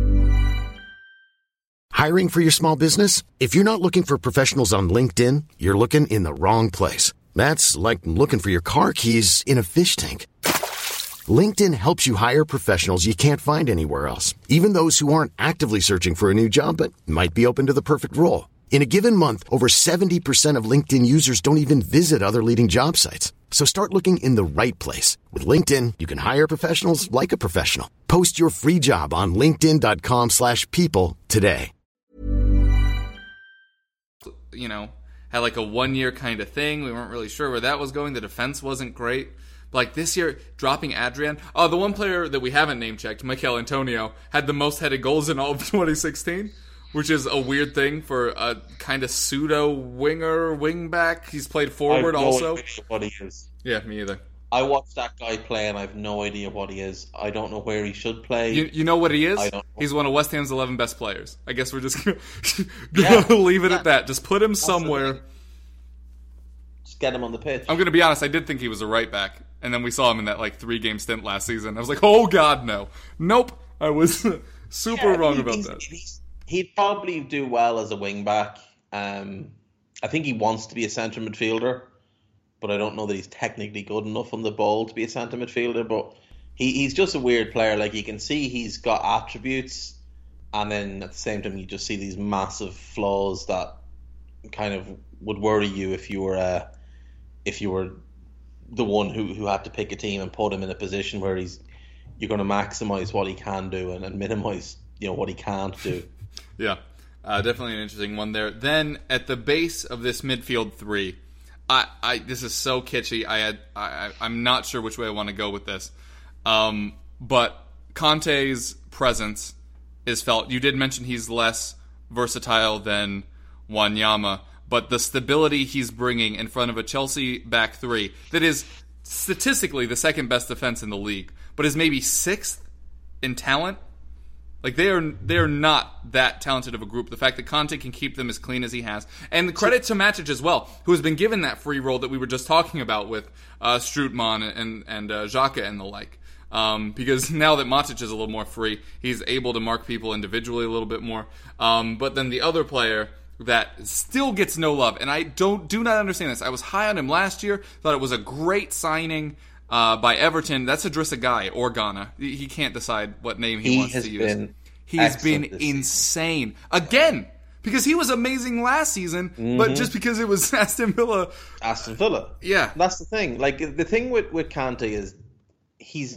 Hiring for your small business? If you're not looking for professionals on LinkedIn, you're looking in the wrong place. That's like looking for your car keys in a fish tank. LinkedIn helps you hire professionals you can't find anywhere else, even those who aren't actively searching for a new job but might be open to the perfect role. In a given month, over seventy percent of LinkedIn users don't even visit other leading job sites. So start looking in the right place. With LinkedIn, you can hire professionals like a professional. Post your free job on linkedin.com slash people today. You know, had like a one-year kind of thing. We weren't really sure where that was going. The defense wasn't great. Like this year, dropping Adrian. Oh, the one player that we haven't name-checked, Mikel Antonio, had the most headed goals in all of twenty sixteen. Which is a weird thing for a kind of pseudo winger, wingback. He's played forward I have no also. idea what he is. Yeah, me either. I watched that guy play and I have no idea what he is. I don't know where he should play. You, you know what he is? I don't know. He's one of West Ham's eleven best players. I guess we're just going Yeah. to leave it Yeah. at that. Just put him That's somewhere. Just get him on the pitch. I'm going to be honest, I did think he was a right back. And then we saw him in that like three-game stint last season. I was like, oh, God, no. Nope. I was super Yeah, wrong he- about he's- that. he's- He'd probably do well as a wing back. Um, I think he wants to be a centre midfielder, but I don't know that he's technically good enough on the ball to be a centre midfielder. But he, he's just a weird player. Like, you can see he's got attributes, and then at the same time you just see these massive flaws that kind of would worry you if you were uh, if you were the one who, who had to pick a team and put him in a position where he's you're going to maximise what he can do and, and minimise, you know, what he can't do. Yeah, uh, definitely an interesting one there. Then at the base of this midfield three, I, I this is so kitschy. I had I, I'm not sure which way I want to go with this, um, but Conte's presence is felt. You did mention he's less versatile than Wanyama, but the stability he's bringing in front of a Chelsea back three that is statistically the second best defense in the league, but is maybe sixth in talent. Like, they are they are not that talented of a group. The fact that Conte can keep them as clean as he has. And the credit to Matic as well, who has been given that free role that we were just talking about with uh, Strootman and, and uh, Xhaka and the like. Um, because now that Matic is a little more free, he's able to mark people individually a little bit more. Um, but then the other player that still gets no love, and I don't do not understand this. I was high on him last year, thought it was a great signing uh, by Everton. That's Idrissa Gueye or Ghana. He can't decide what name he, he wants has to use. Been He's been insane. Season. Again, because he was amazing last season, mm-hmm. but just because it was Aston Villa. Aston Villa. Yeah. That's the thing. Like, the thing with, with Kante is he's...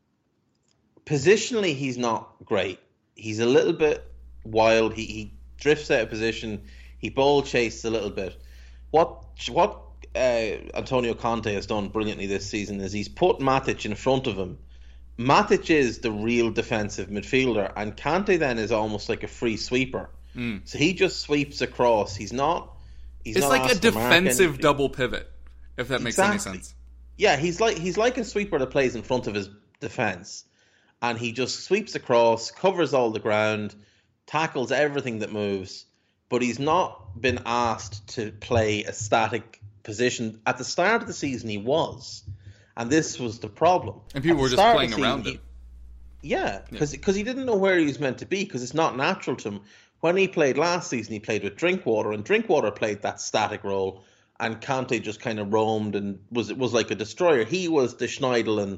Positionally, he's not great. He's a little bit wild. He, he drifts out of position. He ball chases a little bit. What what uh, Antonio Conte has done brilliantly this season is he's put Matic in front of him. Matic is the real defensive midfielder, and Kante then is almost like a free sweeper. Mm. So he just sweeps across. He's not. He's it's not like a defensive double pivot, if that makes exactly. any sense. Yeah, he's like he's like a sweeper that plays in front of his defense, and he just sweeps across, covers all the ground, tackles everything that moves. But he's not been asked to play a static position. At the start of the season, he was. And this was the problem. And people were just playing around he, it. Yeah, because yeah. he didn't know where he was meant to be, because it's not natural to him. When he played last season, he played with Drinkwater, and Drinkwater played that static role, and Kante just kind of roamed and was was like a destroyer. He was the Schneiderlin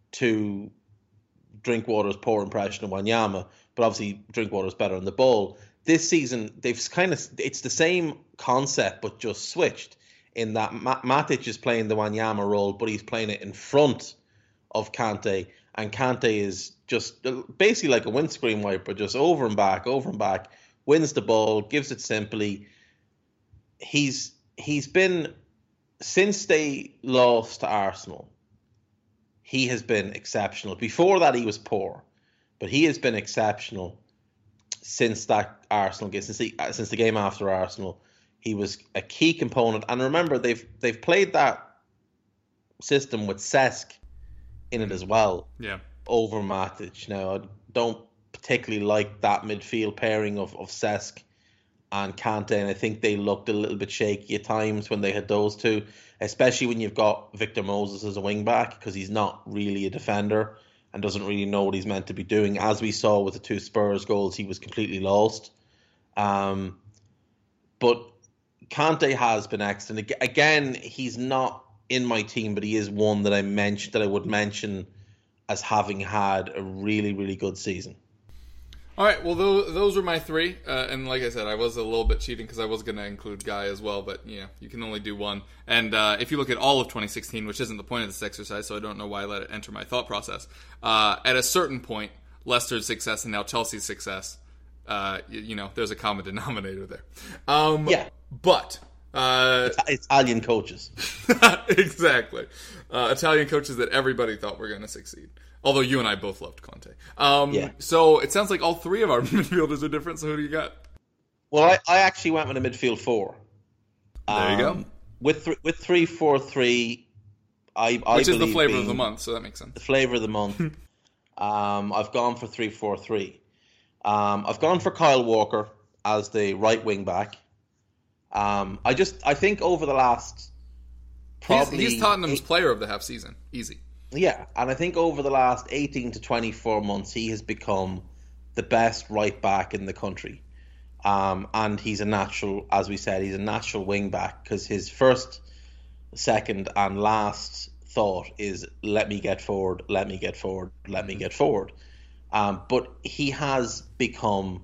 to Drinkwater's poor impression of Wanyama, but obviously Drinkwater's better on the ball. This season, they've kind of it's the same concept, but just switched. In that Matic is playing the Wanyama role, but he's playing it in front of Kante, and Kante is just basically like a windscreen wiper, just over and back, over and back, wins the ball, gives it simply. He's he's been, since they lost to Arsenal, he has been exceptional. Before that, he was poor, but he has been exceptional since that Arsenal game, since the, since the game after Arsenal. He was a key component, and remember they've they've played that system with Cesc in it as well. Yeah, over Matic. Now I don't particularly like that midfield pairing of of Cesc and Kante, and I think they looked a little bit shaky at times when they had those two, especially when you've got Victor Moses as a wing back, because he's not really a defender and doesn't really know what he's meant to be doing. As we saw with the two Spurs goals, he was completely lost. Um, but Kante has been excellent. Again, he's not in my team, but he is one that I mentioned that I would mention as having had a really, really good season. All right, well, those, those were my three. Uh, and like I said, I was a little bit cheating because I was going to include Guy as well, but you know, you can only do one. And uh, if you look at all of twenty sixteen, which isn't the point of this exercise, so I don't know why I let it enter my thought process, uh, at a certain point, Leicester's success and now Chelsea's success, uh, you, you know, there's a common denominator there. Um, yeah. But uh, Italian coaches, exactly, uh, Italian coaches that everybody thought were going to succeed. Although you and I both loved Conte. Um, yeah. So it sounds like all three of our midfielders are different. So who do you got? Well, I, I actually went with a midfield four. There um, you go. With th- with three four three, I I which is the flavor being, of the month. So that makes sense. The flavor of the month. um, I've gone for three four three. Um, I've gone for Kyle Walker as the right wing back. Um, I just I think over the last probably he's, he's Tottenham's eight, player of the half season, easy. Yeah, and I think over the last eighteen to twenty-four months, he has become the best right back in the country. Um, and he's a natural, as we said, he's a natural wing back, because his first, second, and last thought is let me get forward, let me get forward, let mm-hmm. me get forward. Um, but he has become.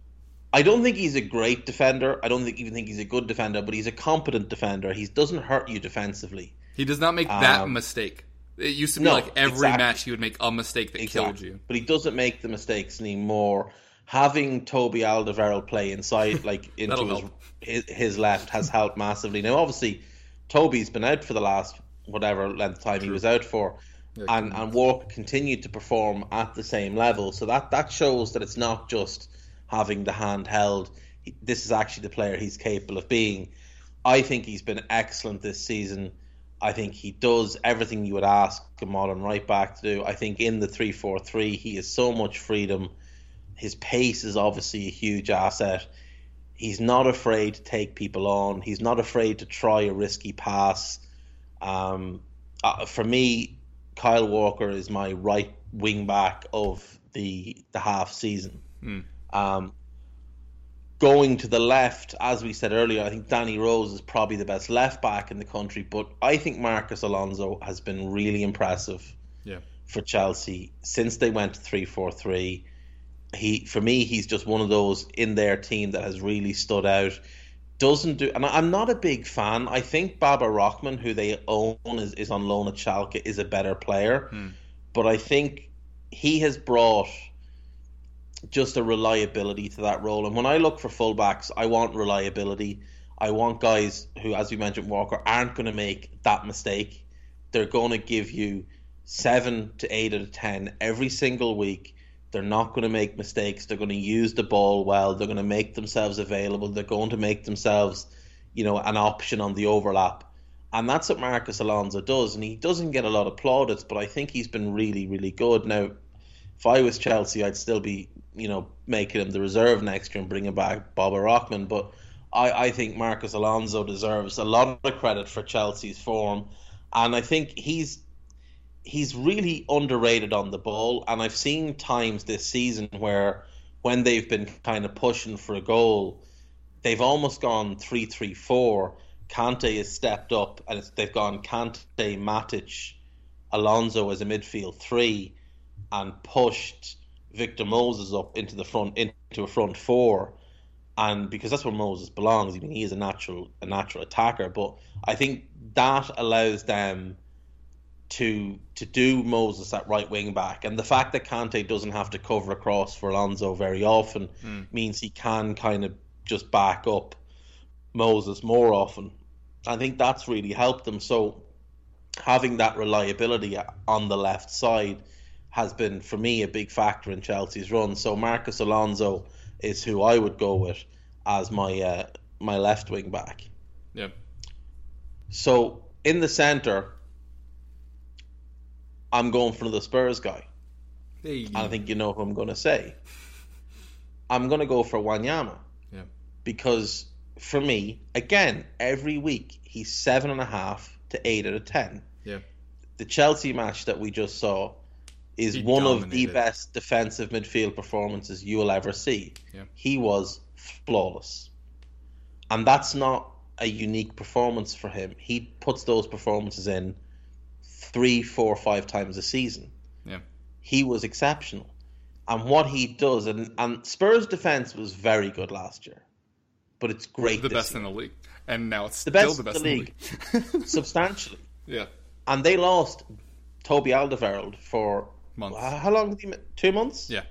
I don't think he's a great defender. I don't think, even think he's a good defender, but he's a competent defender. He doesn't hurt you defensively. He does not make that um, mistake. It used to be no, like every exactly. match he would make a mistake that exactly. killed you. But he doesn't make the mistakes anymore. Having Toby Alderweireld play inside, like into his, his his left, has helped massively. Now, obviously, Toby's been out for the last whatever length of time True. he was out for, yeah, and and Walker continued to perform at the same level. So that that shows that it's not just having the hand held. This is actually the player he's capable of being. I think he's been excellent this season. I think he does everything you would ask a modern right back to do. I think in the three four three, he has so much freedom. His pace is obviously a huge asset. He's not afraid to take people on. He's not afraid to try a risky pass. Um, uh, for me, Kyle Walker is my right wing back of the the half season. Mm. Um, going to the left, as we said earlier, I think Danny Rose is probably the best left back in the country, but I think Marcos Alonso has been really impressive Yeah. for Chelsea since they went to three four three. He, for me, he's just one of those in their team that has really stood out. Doesn't do, and I'm not a big fan. I think Baba Rockman, who they own, is, is on loan at Schalke, is a better player. Hmm. But I think he has brought just a reliability to that role. And when I look for fullbacks, I want reliability. I want guys who, as we mentioned, Walker, aren't going to make that mistake. They're going to give you seven to eight out of ten every single week. They're not going to make mistakes. They're going to use the ball well. They're going to make themselves available. They're going to make themselves, you know, an option on the overlap. And that's what Marcos Alonso does. And he doesn't get a lot of plaudits, but I think he's been really, really good. Now, if I was Chelsea, I'd still be, you know, making him the reserve next year and bringing back Baba Rockman. But I, I think Marcos Alonso deserves a lot of credit for Chelsea's form. And I think he's he's really underrated on the ball. And I've seen times this season where when they've been kind of pushing for a goal, they've almost gone three three four. Kante has stepped up and it's, they've gone Kante, Matic, Alonso as a midfield three and pushed Victor Moses up into the front, into a front four. And because that's where Moses belongs. I mean, he is a natural a natural attacker. But I think that allows them to to do Moses at right wing back, and the fact that Kante doesn't have to cover across for Alonso very often mm. means he can kind of just back up Moses more often. I think that's really helped them. So having that reliability on the left side has been, for me, a big factor in Chelsea's run. So Marcos Alonso is who I would go with as my uh, my left wing back. Yep. So in the centre, I'm going for the Spurs guy. Hey. And I think you know who I'm going to say. I'm going to go for Wanyama. Yeah. Because for me, again, every week, he's seven and a half to eight out of ten. Yeah. The Chelsea match that we just saw is He one dominated. of the best defensive midfield performances you will ever see. Yeah. He was flawless. And that's not a unique performance for him. He puts those performances in three, four, five times a season. Yeah. He was exceptional. And what he does, and, and Spurs' defence was very good last year, but it's great The this best year. in the league. And now it's The still best the best in the in league, the league. substantially. Yeah. And they lost Toby Alderweireld for Months. uh, how long did he? mi- Two months? Yeah.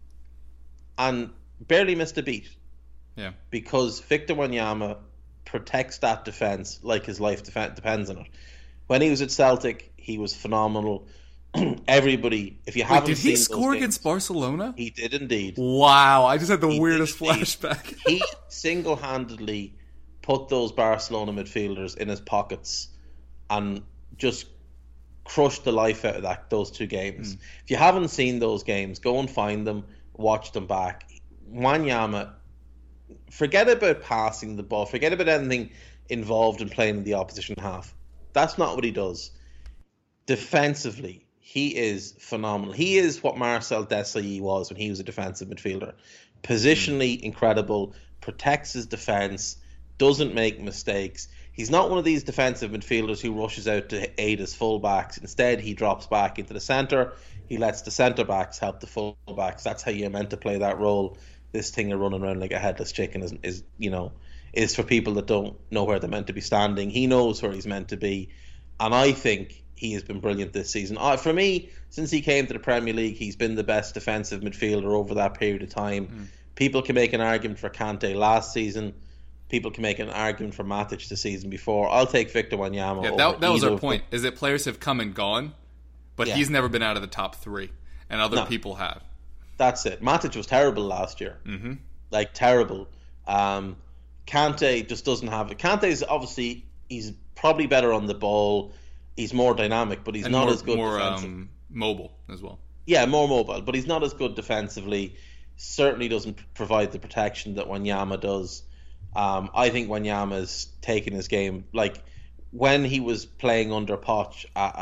And barely missed a beat Yeah. because Victor Wanyama protects that defence like his life def- depends on it. When he was at Celtic, he was phenomenal. Everybody, if you Wait, haven't did seen he those score games, against Barcelona? he did indeed. Wow, I just had the He weirdest did indeed. flashback. He single-handedly put those Barcelona midfielders in his pockets and just crushed the life out of that those two games. Mm. If you haven't seen those games, go and find them, watch them back. Wanyama, forget about passing the ball, forget about anything involved in playing in the opposition half. That's not what he does. Defensively, he is phenomenal. He is what Marcel Desailly was when he was a defensive midfielder. Positionally incredible, protects his defence, doesn't make mistakes. He's not one of these defensive midfielders who rushes out to aid his fullbacks. Instead, he drops back into the centre. He lets the centre-backs help the fullbacks. That's how you're meant to play that role. This thing of running around like a headless chicken is, is you know, is for people that don't know where they're meant to be standing. He knows where he's meant to be. And I think he has been brilliant this season. Uh, for me, since he came to the Premier League, he's been the best defensive midfielder over that period of time. Mm. People can make an argument for Kante last season. People can make an argument for Matic the season before. I'll take Victor Wanyama. Yeah, over that, that was either our of point, them. is that players have come and gone, but Yeah. he's never been out of the top three, and other No. people have. That's it. Matic was terrible last year. Mm-hmm. Like, terrible. Um, Kante just doesn't have it. Kante's obviously, he's probably better on the ball. He's more dynamic, but he's And not more, as good more defensively. um, mobile as well. Yeah, more mobile, but he's not as good defensively. Certainly doesn't provide the protection that Wanyama does. Um, I think Wanyama's taken his game, like when he was playing under Poch at, at,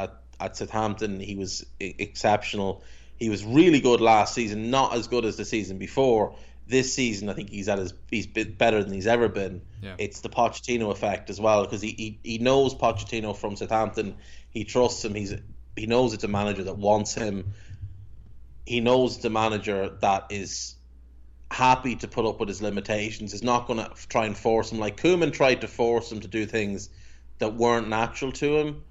at Southampton. He was I- exceptional. He was really good last season, not as good as the season before. This season, I think he's at his he's been better than he's ever been. Yeah. It's the Pochettino effect as well, because he, he he knows Pochettino from Southampton. He trusts him. He's he knows it's a manager that wants him. He knows the manager that is happy to put up with his limitations. Is not going to try and force him like Koeman tried to force him to do things that weren't natural to him.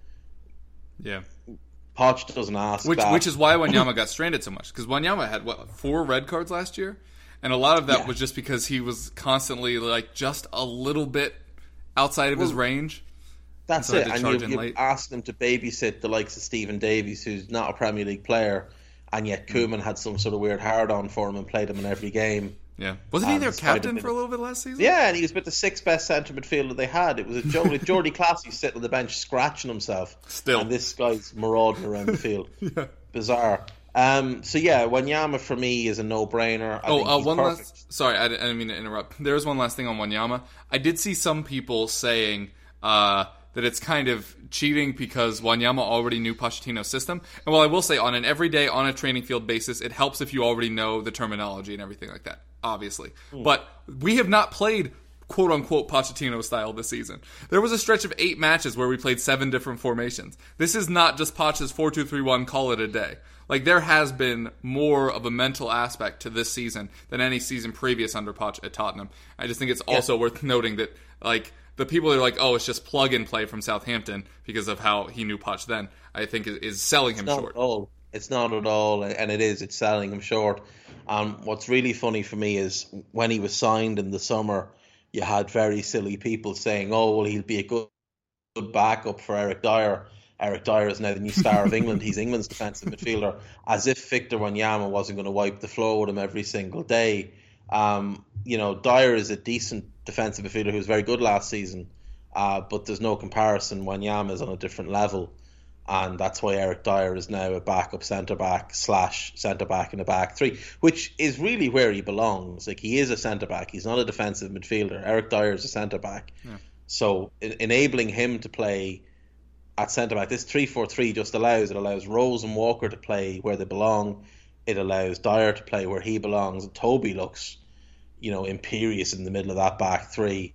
Yeah. Poch doesn't ask Which that. which is why Wanyama got stranded so much, because Wanyama had what four red cards last year, and a lot of that Yeah. was just because he was constantly like just a little bit outside of his Well, range. That's so I it. did And charge you, in you late. ask them to babysit the likes of Stephen Davies, who's not a Premier League player, and yet Koeman had some sort of weird hard-on for him and played him in every game. Yeah, wasn't he Um, their despite a captain bit for of- a little bit last season? Yeah, and he was with the sixth best centre midfielder they had. It was a Jordy, Jordy Classy sitting on the bench scratching himself. Still. And this guy's marauding around the field. Yeah. Bizarre. Um, so yeah, Wanyama for me is a no-brainer. I Oh, think uh, he's one perfect. last. Sorry, I didn't, I didn't mean to interrupt. There was one last thing on Wanyama. I did see some people saying uh, that it's kind of cheating because Wanyama already knew Pochettino's system. And while I will say, on an everyday, on a training field basis, it helps if you already know the terminology and everything like that, obviously. Hmm. But we have not played quote-unquote Pochettino style this season. There was a stretch of eight matches where we played seven different formations. This is not just Poch's four two three one, call it a day. Like, there has been more of a mental aspect to this season than any season previous under Poch at Tottenham. I just think it's also worth noting that, like, the people that are like, oh, it's just plug and play from Southampton because of how he knew Poch then, I think is, is selling him Not short. at all. It's not at all, and it is. It's selling him short. Um, what's really funny for me is when he was signed in the summer, you had very silly people saying, "Oh, well, he'll be a good, good backup for Eric Dyer." Eric Dyer is now the new star of England. He's England's defensive midfielder, as if Victor Wanyama wasn't going to wipe the floor with him every single day. Um, you know, Dyer is a decent defensive midfielder who was very good last season, uh, but there's no comparison. Wanyama is on a different level. And that's why Eric Dyer is now a backup centre-back slash centre-back in a back three, which is really where he belongs. Like, he is a centre-back. He's not a defensive midfielder. Eric Dyer is a centre-back. Yeah. So en- enabling him to play at centre-back, this three four three just allows, it allows Rose and Walker to play where they belong. It allows Dyer to play where he belongs. And Toby looks, you know, imperious in the middle of that back three.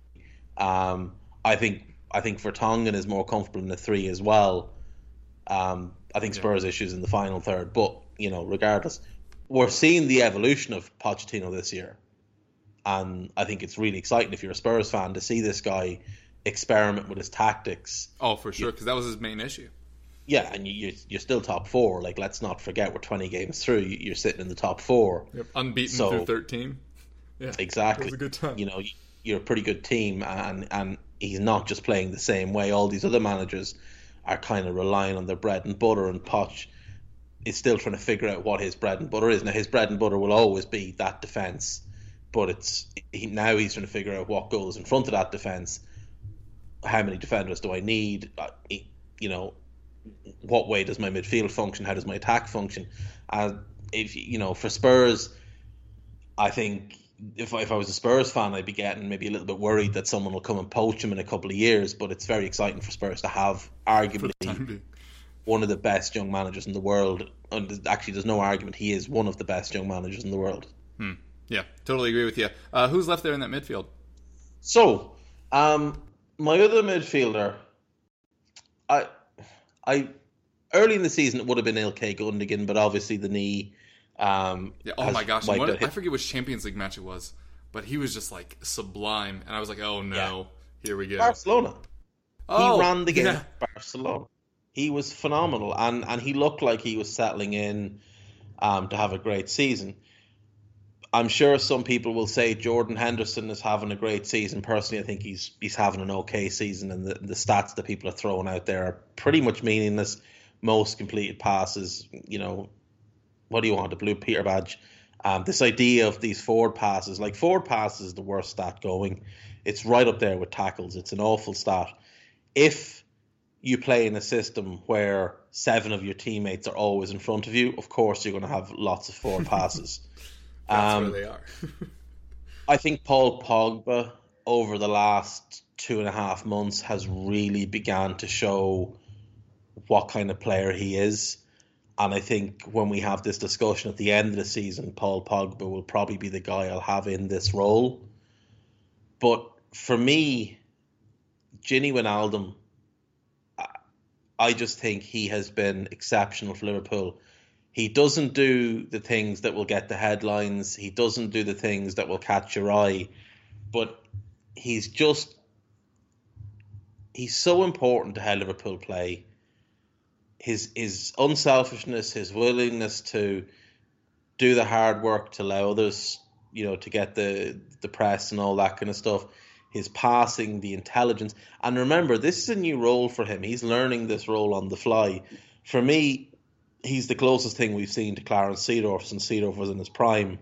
Um, I think I think Vertonghen is more comfortable in the three as well. Um, I think Spurs yeah. issues in the final third, but you know, regardless, we're seeing the evolution of Pochettino this year, and I think it's really exciting if you're a Spurs fan to see this guy experiment with his tactics. Oh, for sure, because that was his main issue. Yeah, and you, you're still top four. Like, let's not forget we're twenty games through. You're sitting in the top four, yep, unbeaten so, through thirteen. Yeah, exactly. It was a good time. You know, you're a pretty good team, and and he's not just playing the same way. All these other managers are kind of relying on their bread and butter, and Poch is still trying to figure out what his bread and butter is. Now, his bread and butter will always be that defence, but it's he, now he's trying to figure out what goes in front of that defence. How many defenders do I need? Uh, you know, what way does my midfield function? How does my attack function? Uh, if you know, for Spurs, I think if if I was a Spurs fan, I'd be getting maybe a little bit worried that someone will come and poach him in a couple of years. But it's very exciting for Spurs to have arguably one of the best young managers in the world. And actually, there's no argument. He is one of the best young managers in the world. Hmm. Yeah, totally agree with you. Uh, who's left there in that midfield? So, um, my other midfielder, I, I, early in the season it would have been Ilkay Gundogan, but obviously the knee. Um, yeah, oh my gosh! What, hit. I forget which Champions League match it was, but he was just like sublime, and I was like, "Oh no, yeah. Here we go." Barcelona. Oh, he ran the game yeah. for Barcelona. He was phenomenal, and and he looked like he was settling in um, to have a great season. I'm sure some people will say Jordan Henderson is having a great season. Personally, I think he's he's having an okay season, and the, the stats that people are throwing out there are pretty much meaningless. Most completed passes, you know. What do you want? A blue Peter badge? Um, this idea of these forward passes, like forward passes is the worst stat going. It's right up there with tackles. It's an awful stat. If you play in a system where seven of your teammates are always in front of you, of course you're going to have lots of forward passes. That's um, where they are. I think Paul Pogba over the last two and a half months has really began to show what kind of player he is. And I think when we have this discussion at the end of the season, Paul Pogba will probably be the guy I'll have in this role. But for me, Gini Wijnaldum, I just think he has been exceptional for Liverpool. He doesn't do the things that will get the headlines. He doesn't do the things that will catch your eye. But he's just... He's so important to how Liverpool play. His his unselfishness, his willingness to do the hard work to allow others, you know, to get the the press and all that kind of stuff. His passing, the intelligence. And remember, this is a new role for him. He's learning this role on the fly. For me, he's the closest thing we've seen to Clarence Seedorf since Seedorf was in his prime.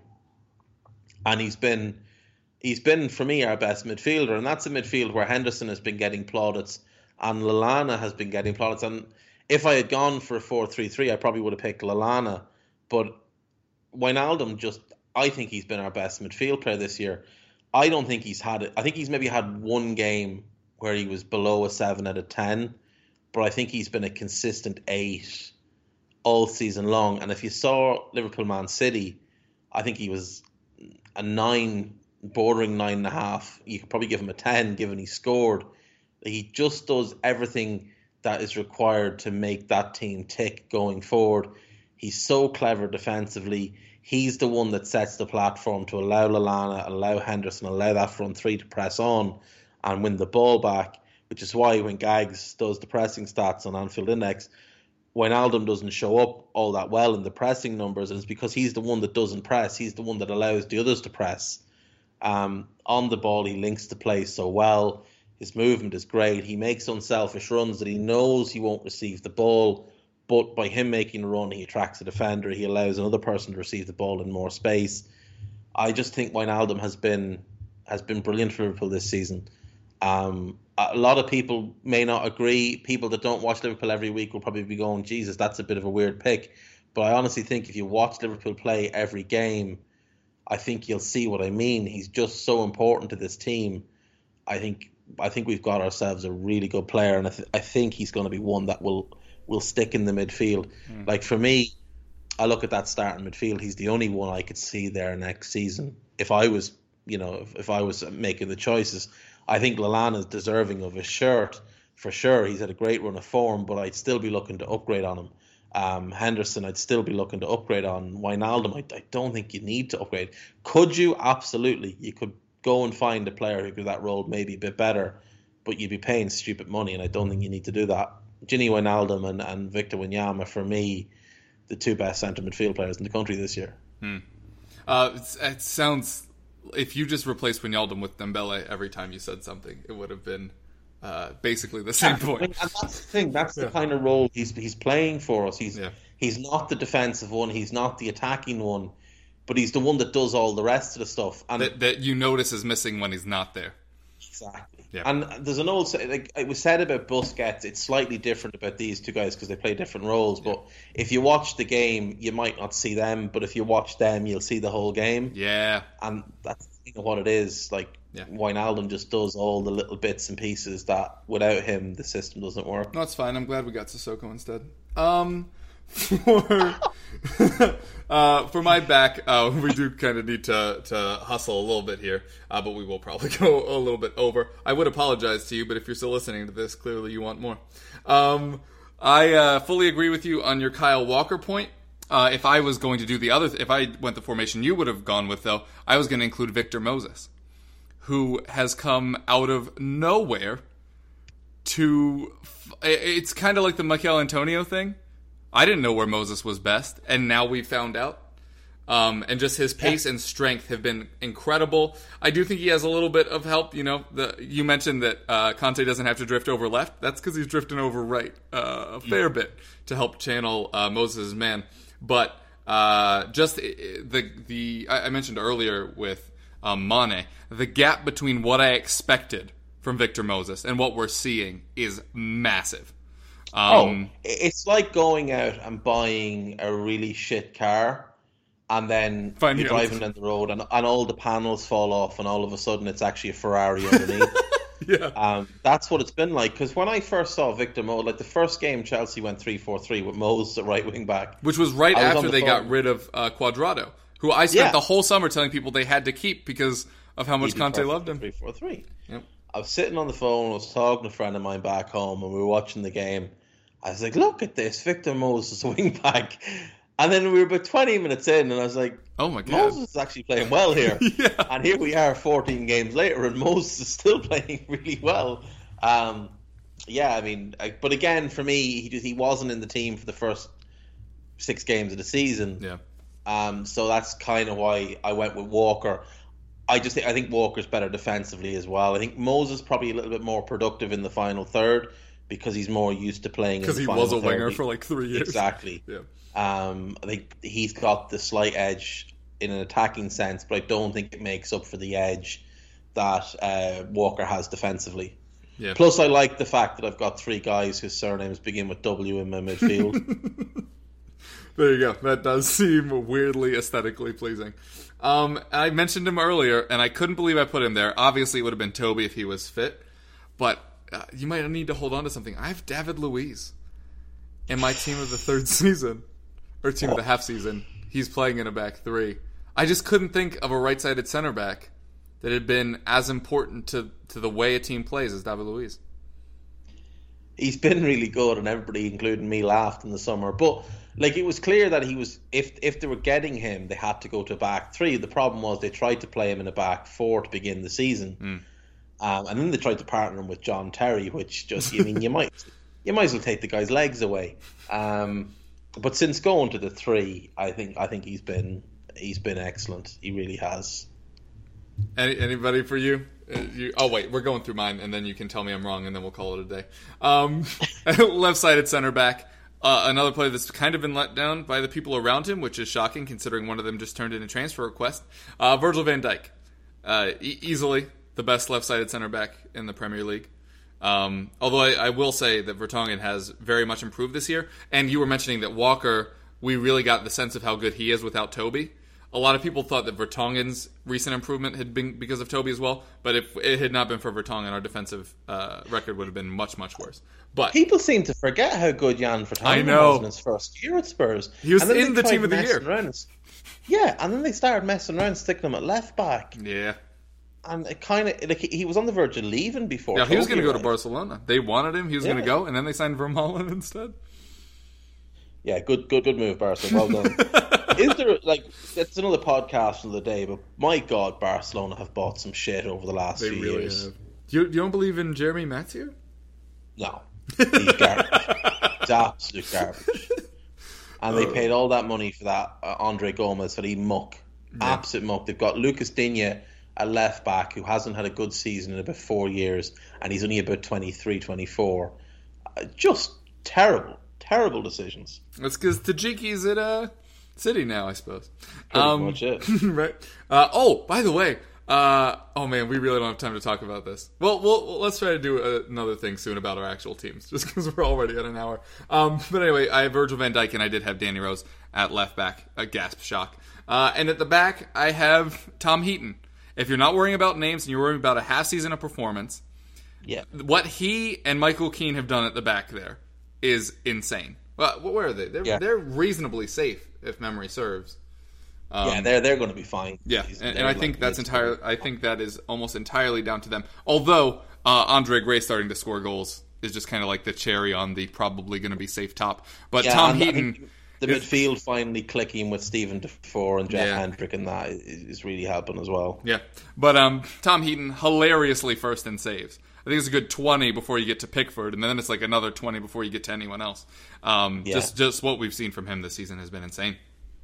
And he's been... He's been, for me, our best midfielder, and that's a midfield where Henderson has been getting plaudits and Lallana has been getting plaudits. And if I had gone for a four three three, I probably would have picked Lallana. But Wijnaldum just, I think he's been our best midfield player this year. I don't think he's had it. I think he's maybe had one game where he was below a seven out of ten, but I think he's been a consistent eight all season long. And if you saw Liverpool Man City, I think he was a nine, bordering nine and a half. You could probably give him a ten, given he scored. He just does everything that is required to make that team tick going forward. He's so clever defensively. He's the one that sets the platform to allow Lallana, allow Henderson, allow that front three to press on and win the ball back, which is why when Gags does the pressing stats on Anfield Index, Wijnaldum doesn't show up all that well in the pressing numbers, and it's because he's the one that doesn't press. He's the one that allows the others to press. Um, on the ball, he links the play so well. His movement is great. He makes unselfish runs that he knows he won't receive the ball, but by him making a run, he attracts a defender. He allows another person to receive the ball in more space. I just think Wijnaldum has been has been brilliant for Liverpool this season. Um, a lot of people may not agree. People that don't watch Liverpool every week will probably be going, Jesus, that's a bit of a weird pick. But I honestly think if you watch Liverpool play every game, I think you'll see what I mean. He's just so important to this team. I think I think we've got ourselves a really good player, and I, th- I think he's going to be one that will will stick in the midfield. Mm. Like for me, I look at that starting midfield. He's the only one I could see there next season. If I was, you know, if, if I was making the choices, I think Lallana is deserving of his shirt for sure. He's had a great run of form, but I'd still be looking to upgrade on him. Um, Henderson, I'd still be looking to upgrade on. Wijnaldum, I, I don't think you need to upgrade. Could you? Absolutely. You could go and find a player who could do that role maybe a bit better, but you'd be paying stupid money, and I don't think you need to do that. Gini Wijnaldum and, and Victor Wanyama, for me, the two best centre midfield players in the country this year. Hmm. Uh, it, it sounds, if you just replaced Wijnaldum with Dembele every time you said something, it would have been uh, basically the same point. And that's the thing. That's yeah. the kind of role he's he's playing for us. He's yeah. he's not the defensive one. He's not the attacking one, but he's the one that does all the rest of the stuff. And that, that you notice is missing when he's not there. Exactly. Yeah. And there's an old, like it was said about Busquets, it's slightly different about these two guys because they play different roles. Yeah. But if you watch the game, you might not see them. But if you watch them, you'll see the whole game. Yeah. And that's what it is. Like yeah. Wijnaldum just does all the little bits and pieces that without him, the system doesn't work. No, it's fine. I'm glad we got Sissoko instead. Um, for uh, for my back, uh, we do kind of need to to hustle a little bit here, uh, but we will probably go a little bit over. I would apologize to you, but if you're still listening to this, clearly you want more. Um, I uh, fully agree with you on your Kyle Walker point. Uh, if I was going to do the other, th- if I went the formation you would have gone with, though, I was going to include Victor Moses, who has come out of nowhere to. F- it's kind of like the Mikel Antonio thing. I didn't know where Moses was best, and now we found out. Um, and just his pace yeah. and strength have been incredible. I do think he has a little bit of help. You know, the, you mentioned that uh, Conte doesn't have to drift over left. That's because he's drifting over right uh, a fair bit to help channel uh, Moses' man. But uh, just the the I mentioned earlier with um, Mane, the gap between what I expected from Victor Moses and what we're seeing is massive. Um, oh, it's like going out and buying a really shit car and then Find you're driving down the road and, and all the panels fall off and all of a sudden it's actually a Ferrari underneath. Yeah. Um, that's what it's been like. Because when I first saw Victor Moses, like the first game, Chelsea went three four three with Moses at right wing back. Which was right I was on after the they phone. got rid of uh, Cuadrado, who I spent Yeah. the whole summer telling people they had to keep because of how much He'd be Conte perfect loved for him. three four three. Yep. I was sitting on the phone, I was talking to a friend of mine back home, and we were watching the game. I was like, look at this, Victor Moses, wing back. And then we were about twenty minutes in, and I was like, Oh my God. Moses is actually playing well here. Yeah. And here we are fourteen games later, and Moses is still playing really well. Um, yeah, I mean, I, but again, for me, he just, he wasn't in the team for the first six games of the season. Yeah. Um, so that's kind of why I went with Walker. I just think, I think Walker's better defensively as well. I think Moses probably a little bit more productive in the final third because he's more used to playing. Because in he the final was a third. winger He- for like three years. Exactly. Yeah. Um, I think he's got the slight edge in an attacking sense, but I don't think it makes up for the edge that uh, Walker has defensively. Yeah. Plus, I like the fact that I've got three guys whose surnames begin with W in my midfield. There you go. That does seem weirdly aesthetically pleasing. Um, I mentioned him earlier, and I couldn't believe I put him there. Obviously, it would have been Toby if he was fit, but uh, you might need to hold on to something. I have David Luiz in my team of the third season, or team of the half season. He's playing in a back three. I just couldn't think of a right-sided center back that had been as important to, to the way a team plays as David Luiz. He's been really good, and everybody, including me, laughed in the summer. But like, it was clear that he was, if if they were getting him, they had to go to a back three. The problem was they tried to play him in a back four to begin the season, Mm. um, and then they tried to partner him with John Terry, which just, I mean, you might you might as well take the guy's legs away. Um, but since going to the three, I think I think he's been he's been excellent. He really has. Any, anybody for you? Uh, you? Oh, wait, we're going through mine, and then you can tell me I'm wrong, and then we'll call it a day. Um, left-sided center back. Uh, another player that's kind of been let down by the people around him, which is shocking considering one of them just turned in a transfer request. Uh, Virgil van Dijk. Uh, e- easily the best left-sided center back in the Premier League. Um, although I, I will say that Vertonghen has very much improved this year. And you were mentioning that Walker, we really got the sense of how good he is without Toby. A lot of people thought that Vertonghen's recent improvement had been because of Toby as well, but if it had not been for Vertonghen, our defensive uh, record would have been much, much worse. But People seem to forget how good Jan Vertonghen I know. was in his first year at Spurs. He was And then in they the team tried of the year. messing around and- Yeah, and then they started messing around, sticking him at left back, yeah, and it kind of like he was on the verge of leaving before. yeah, he was going to Toby go to arrived. Barcelona. They wanted him. He was going Yeah. to go, and then they signed Vermaelen instead. Yeah, good, good, good move, Barca. Well done. Is there like it's another podcast of the day, but my God, Barcelona have bought some shit over the last They few really years. have. You, you don't believe in Jeremy Mathieu? No, he's garbage. He's absolute garbage. And they paid all that money for that uh, Andre Gomez for the muck, absolute muck. They've got Lucas Digne, a left back who hasn't had a good season in about four years, and he's only about twenty-three, twenty-four. Uh, just terrible, terrible decisions. That's because Tajiki's at uh, City now, I suppose. Pretty much it. right. Uh, oh, by the way, uh, oh man, we really don't have time to talk about this. Well, we'll, well let's try to do a, another thing soon about our actual teams, just because we're already at an hour. Um, but anyway, I have Virgil van Dijk, and I did have Danny Rose at left back. A gasp shock. Uh, and at the back, I have Tom Heaton. If you're not worrying about names and you're worrying about a half season of performance, Yeah. what he and Michael Keane have done at the back there is insane. Well, where are they? They're, Yeah. they're reasonably safe, if memory serves. Um, yeah, they're they're going to be fine. Yeah, These- and, they're and I like think that's mid- entire. I think that is almost entirely down to them. Although uh, Andre Gray starting to score goals is just kind of like the cherry on the probably going to be safe top. But Yeah, Tom and I Heaton, think the is- midfield finally clicking with Stephen Defoe and Jeff Yeah. Hendrick, and that is, is really helping as well. yeah, but um, Tom Heaton hilariously first in saves. I think it's a good twenty before you get to Pickford, and then it's like another twenty before you get to anyone else. Um, Yeah. Just just what we've seen from him this season has been insane.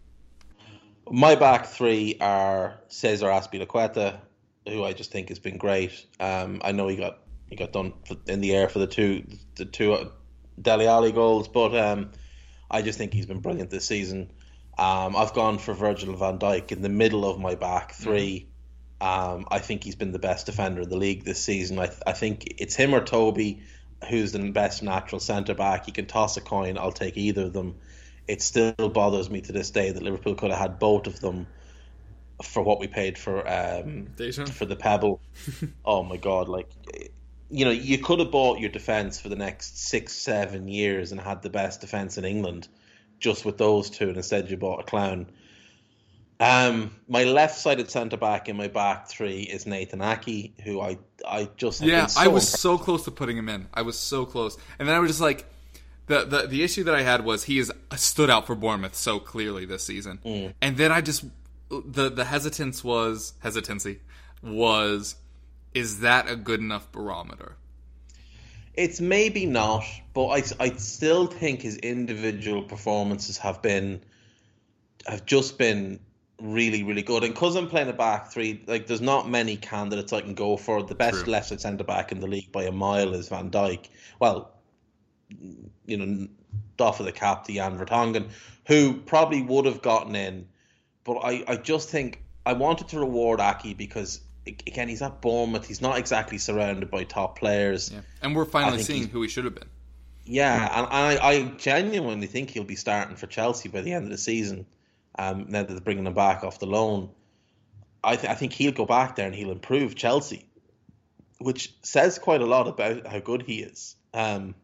My back three are Cesar Azpilicueta, who I just think has been great. Um, I know he got he got done for, in the air for the two the two uh, Dele Alli goals, but um, I just think he's been brilliant this season. Um, I've gone for Virgil van Dijk in the middle of my back three. Um, I think he's been the best defender in the league this season. I, I think it's him or Toby who's the best natural centre back. You can toss a coin. I'll take either of them. It still bothers me to this day that Liverpool could have had both of them for what we paid for um, Dejan? for the Pebble. Oh my God! Like you know, you could have bought your defence for the next six, seven years and had the best defence in England just with those two, and instead you bought a clown. Um, my left-sided centre-back in my back three is Nathan Ake, who I I just have yeah, been so I was impressed. so close to putting him in. I was so close, and then I was just like, the the the issue that I had was he has stood out for Bournemouth so clearly this season, Mm. and then I just the the hesitance was hesitancy was, is that a good enough barometer? It's maybe not, but I, I still think his individual performances have been have just been really, really good. And because I'm playing a back three, like there's not many candidates I can go for. The best True. left side centre back in the league by a mile is Van Dijk. Well, you know, doff of the cap to Jan Vertonghen, who probably would have gotten in, but I, I just think I wanted to reward Ake because again, he's at Bournemouth. He's not exactly surrounded by top players. Yeah. And we're I finally think seeing he's- who he should have been. Yeah, and, and I, I genuinely think he'll be starting for Chelsea by the end of the season. Um, now that they're bringing him back off the loan, I, th- I think he'll go back there and he'll improve Chelsea, which says quite a lot about how good he is. Um,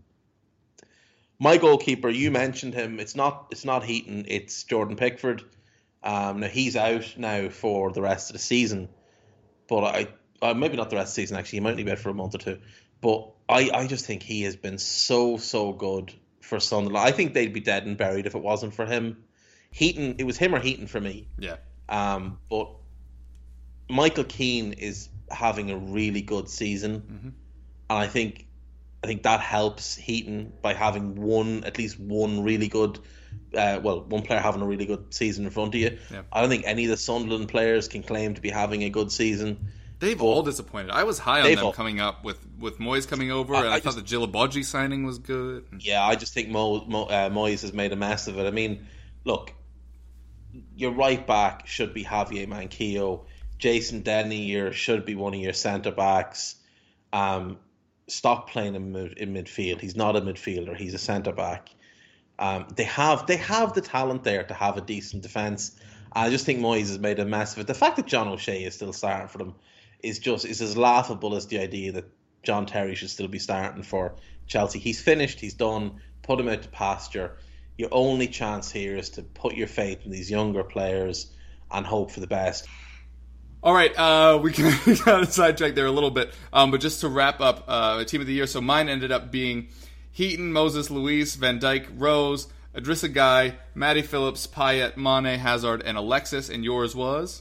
my goalkeeper, you mentioned him. It's not it's not Heaton. It's Jordan Pickford. Um, now he's out now for the rest of the season, but I uh, maybe not the rest of the season. Actually, he might be out for a month or two. But I, I just think he has been so so good for Sunderland. I think they'd be dead and buried if it wasn't for him. Heaton, it was him or Heaton for me. Yeah. Um, but Michael Keane is having a really good season, Mm-hmm. and I think I think that helps Heaton by having one at least one really good, uh, well, one player having a really good season in front of you. Yeah. I don't think any of the Sunderland players can claim to be having a good season. They've all disappointed. I was high on They've them all- coming up with, with Moyes coming over, I- and I, I thought just- the Gilabodji signing was good. Yeah, I just think Mo, Mo, uh, Moyes has made a mess of it. I mean, look, your right back should be Javier Manquillo. Jason Denny should be one of your centre backs. Um, stop playing him mid, in midfield. He's not a midfielder. He's a centre back. Um, they have they have the talent there to have a decent defence. I just think Moyes has made a mess of it. The fact that John O'Shea is still starting for them is just is as laughable as the idea that John Terry should still be starting for Chelsea. He's finished. He's done. Put him out to pasture. Your only chance here is to put your faith in these younger players and hope for the best. All right, uh, we kind of got sidetracked there a little bit, um, but just to wrap up, uh, Team of the Year. So mine ended up being Heaton, Moses, Luis, Van Dijk, Rose, Idrissa Gueye, Matty Phillips, Payet, Mane, Hazard, and Alexis. And yours was?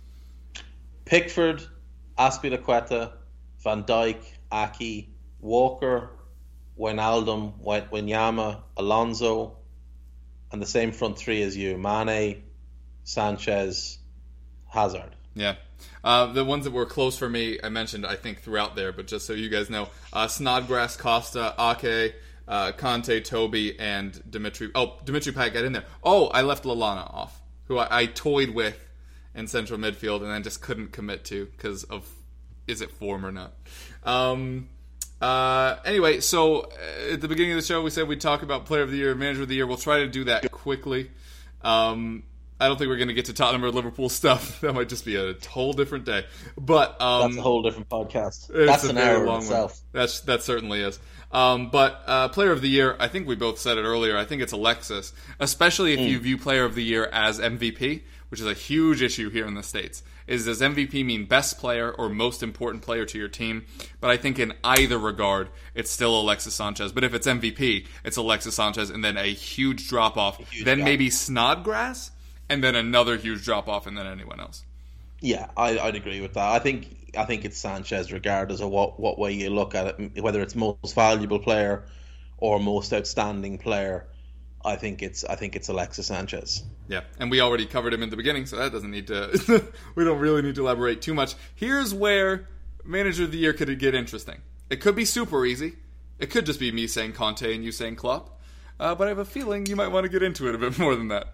Pickford, Azpilicueta, Van Dijk, Ake, Walker, Wijnaldum, Wanyama, Alonso, and the same front three as you: Mane, Sanchez, Hazard. Yeah. Uh, the ones that were close for me, I mentioned, I think, throughout there, but just so you guys know, uh, Snodgrass, Costa, Ake, uh, Conte, Toby, and Dimitri. Oh, Dimitri Payet got in there. Oh, I left Lallana off, who I, I toyed with in central midfield and then just couldn't commit to because of is it form or not. Um, uh, anyway, so uh, at the beginning of the show, we said we'd talk about Player of the Year, Manager of the Year. We'll try to do that quickly. Um, I don't think we're going to get to Tottenham or Liverpool stuff. That might just be a whole different day. But um, That's a whole different podcast. it's That's a an very hour in long itself. one. That's that certainly is. Um, but uh, Player of the Year, I think we both said it earlier. I think it's Alexis, especially if Mm. you view Player of the Year as M V P, which is a huge issue here in the States. Is does M V P mean best player or most important player to your team? But I think in either regard, it's still Alexis Sanchez. But if it's M V P, it's Alexis Sanchez, and then a huge drop off. Then gap. maybe Snodgrass, and then another huge drop off, and then anyone else. Yeah, I, I'd agree with that. I think I think it's Sanchez, regardless of what, what way you look at it, whether it's most valuable player or most outstanding player. I think it's I think it's Alexis Sanchez. Yeah, and we already covered him in the beginning, so that doesn't need to. We don't really need to elaborate too much. Here's where Manager of the Year could get interesting. It could be super easy. It could just be me saying Conte and you saying Klopp. Uh, but I have a feeling you might want to get into it a bit more than that.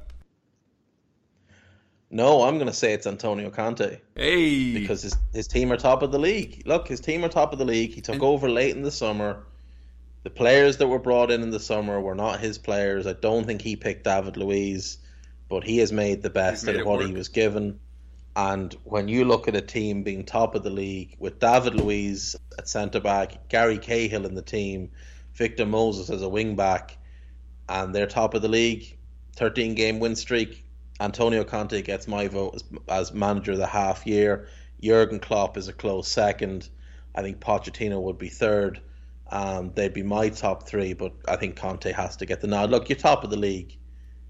No, I'm going to say it's Antonio Conte. Hey, Because his, his team are top of the league. Look, his team are top of the league. He took And- over late in the summer. The players that were brought in in the summer were not his players. I don't think he picked David Luiz, but he has made the best He's made out of it what he work. was given. And when you look at a team being top of the league with David Luiz at centre back, Gary Cahill in the team, Victor Moses as a wing back, and they're top of the league, thirteen game win streak. Antonio Conte gets my vote as, as manager of the half year. Jurgen Klopp is a close second. I think Pochettino would be third. Um, they'd be my top three, but I think Conte has to get the nod. Look, you're top of the league.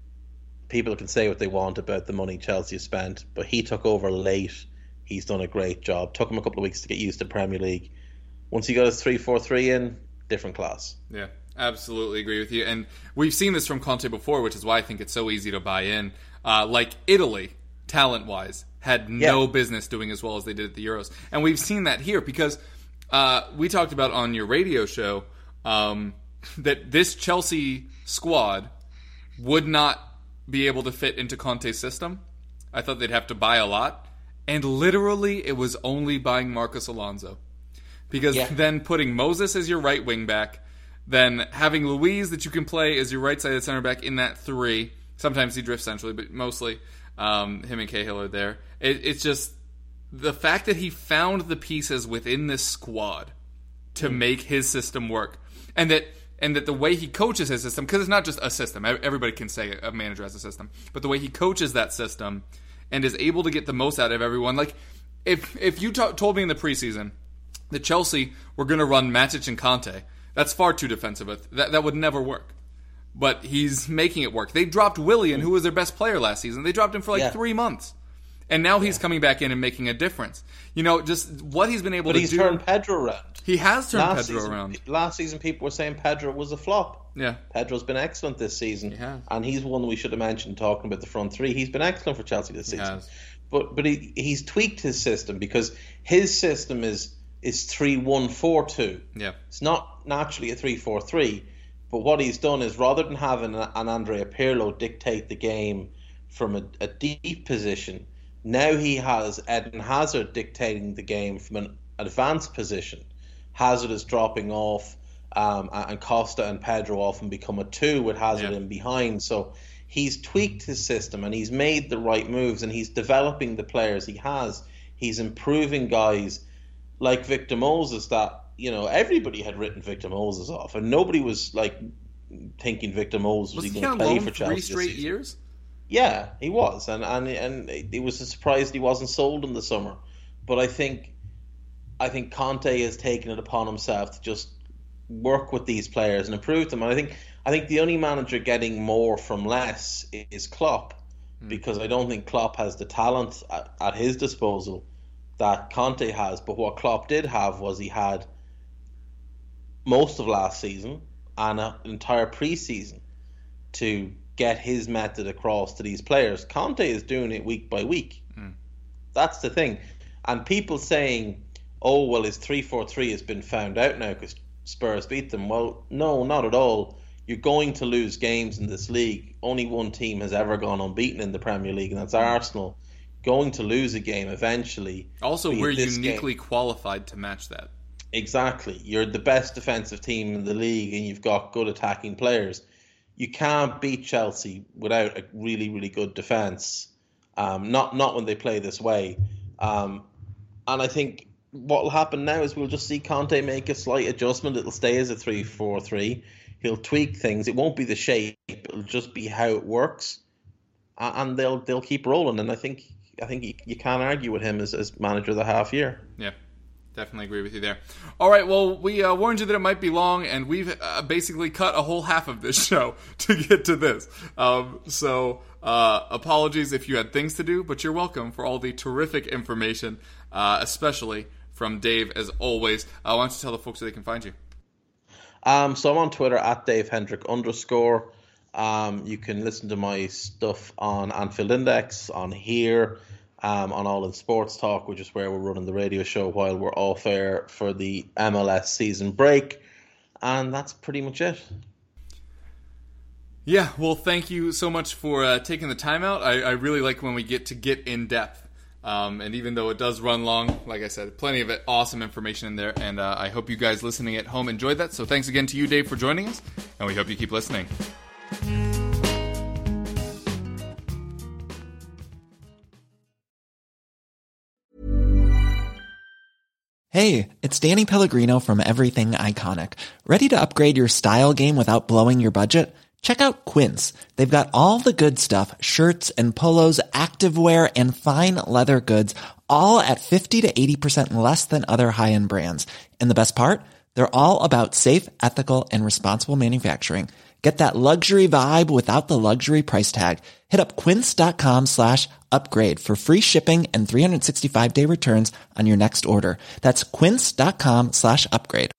People can say what they want about the money Chelsea spent, but he took over late. He's done a great job. Took him a couple of weeks to get used to Premier League. Once he got his three four three in, different class. Yeah, absolutely agree with you. And we've seen this from Conte before, which is why I think it's so easy to buy in. Uh, like Italy, talent-wise, had no yeah. business doing as well as they did at the Euros. And we've seen that here because uh, we talked about on your radio show um, that this Chelsea squad would not be able to fit into Conte's system. I thought they'd have to buy a lot. And literally, it was only buying Marcos Alonso. Because yeah. then putting Moses as your right wing back, then having Luiz that you can play as your right-sided center back in that three. Sometimes he drifts centrally, but mostly um, him and Cahill are there. It, it's just the fact that he found the pieces within this squad to make his system work. And that and that the way he coaches his system, because it's not just a system. Everybody can say a manager has a system. But the way he coaches that system and is able to get the most out of everyone. Like, if if you t- told me in the preseason that Chelsea were going to run Matic and Conte, that's far too defensive. That, that would never work. But he's making it work. They dropped Willian, who was their best player last season. They dropped him for like yeah. three months. And now he's yeah. coming back in and making a difference. You know, just what he's been able but to he's do. But he's turned Pedro around. He has turned last Pedro season, around. Last season, people were saying Pedro was a flop. Yeah. Pedro's been excellent this season. He has. And he's one we should have mentioned talking about the front three. He's been excellent for Chelsea this season. He has. But but he, he's tweaked his system because his system is is three one four two. Yeah. It's not naturally a three four three. But what he's done is rather than having an Andrea Pirlo dictate the game from a, a deep position, now he has Eden Hazard dictating the game from an advanced position. Hazard is dropping off, um, and Costa and Pedro often become a two with Hazard yeah. in behind. So he's tweaked his system and he's made the right moves and he's developing the players he has. He's improving guys like Victor Moses that, you know, everybody had written Victor Moses off, and nobody was like thinking Victor Moses was, was he going to play for Chelsea three straight years. Yeah, he was, and and and it was a surprise he wasn't sold in the summer. But I think, I think Conte has taken it upon himself to just work with these players and improve them. And I think, I think the only manager getting more from less is Klopp, mm. because I don't think Klopp has the talent at, at his disposal that Conte has. But what Klopp did have was he had most of last season and an entire pre-season to get his method across to these players. Conte is doing it week by week. Mm. That's the thing. And people saying, oh, well, his three four three has been found out now because Spurs beat them. Well, no, not at all. You're going to lose games in this league. Only one team has ever gone unbeaten in the Premier League, and that's Arsenal. Going to lose a game eventually. Also, we're uniquely game. qualified to match that. Exactly. You're the best defensive team in the league and you've got good attacking players. You can't beat Chelsea without a really, really good defence. Um, not not when they play this way. Um, and I think what will happen now is we'll just see Conte make a slight adjustment. It'll stay as a three four three. He'll tweak things. It won't be the shape. It'll just be how it works. And they'll they'll keep rolling. And I think I think you, you can't argue with him as, as manager of the half year. Yeah. Definitely agree with you there. All right, well, we uh, warned you that it might be long, and we've uh, basically cut a whole half of this show to get to this. Um, so uh, apologies if you had things to do, but you're welcome for all the terrific information, uh, especially from Dave, as always. Uh, why don't you tell the folks where they can find you? Um, so I'm on Twitter, at Dave Hendrick underscore. Um, you can listen to my stuff on Anfield Index, on here, Um, on All In Sports Talk, which is where we're running the radio show while we're off air for the M L S season break. And that's pretty much it. Yeah, well, thank you so much for uh, taking the time out. I, I really like when we get to get in depth. Um, and even though it does run long, like I said, plenty of it, awesome information in there. And uh, I hope you guys listening at home enjoyed that. So thanks again to you, Dave, for joining us. And we hope you keep listening. Hey, it's Danny Pellegrino from Everything Iconic. Ready to upgrade your style game without blowing your budget? Check out Quince. They've got all the good stuff, shirts and polos, activewear, and fine leather goods, all at fifty to eighty percent less than other high-end brands. And the best part? They're all about safe, ethical, and responsible manufacturing. Get that luxury vibe without the luxury price tag. Hit up quince.com slash upgrade for free shipping and three sixty-five day returns on your next order. That's quince.com slash upgrade.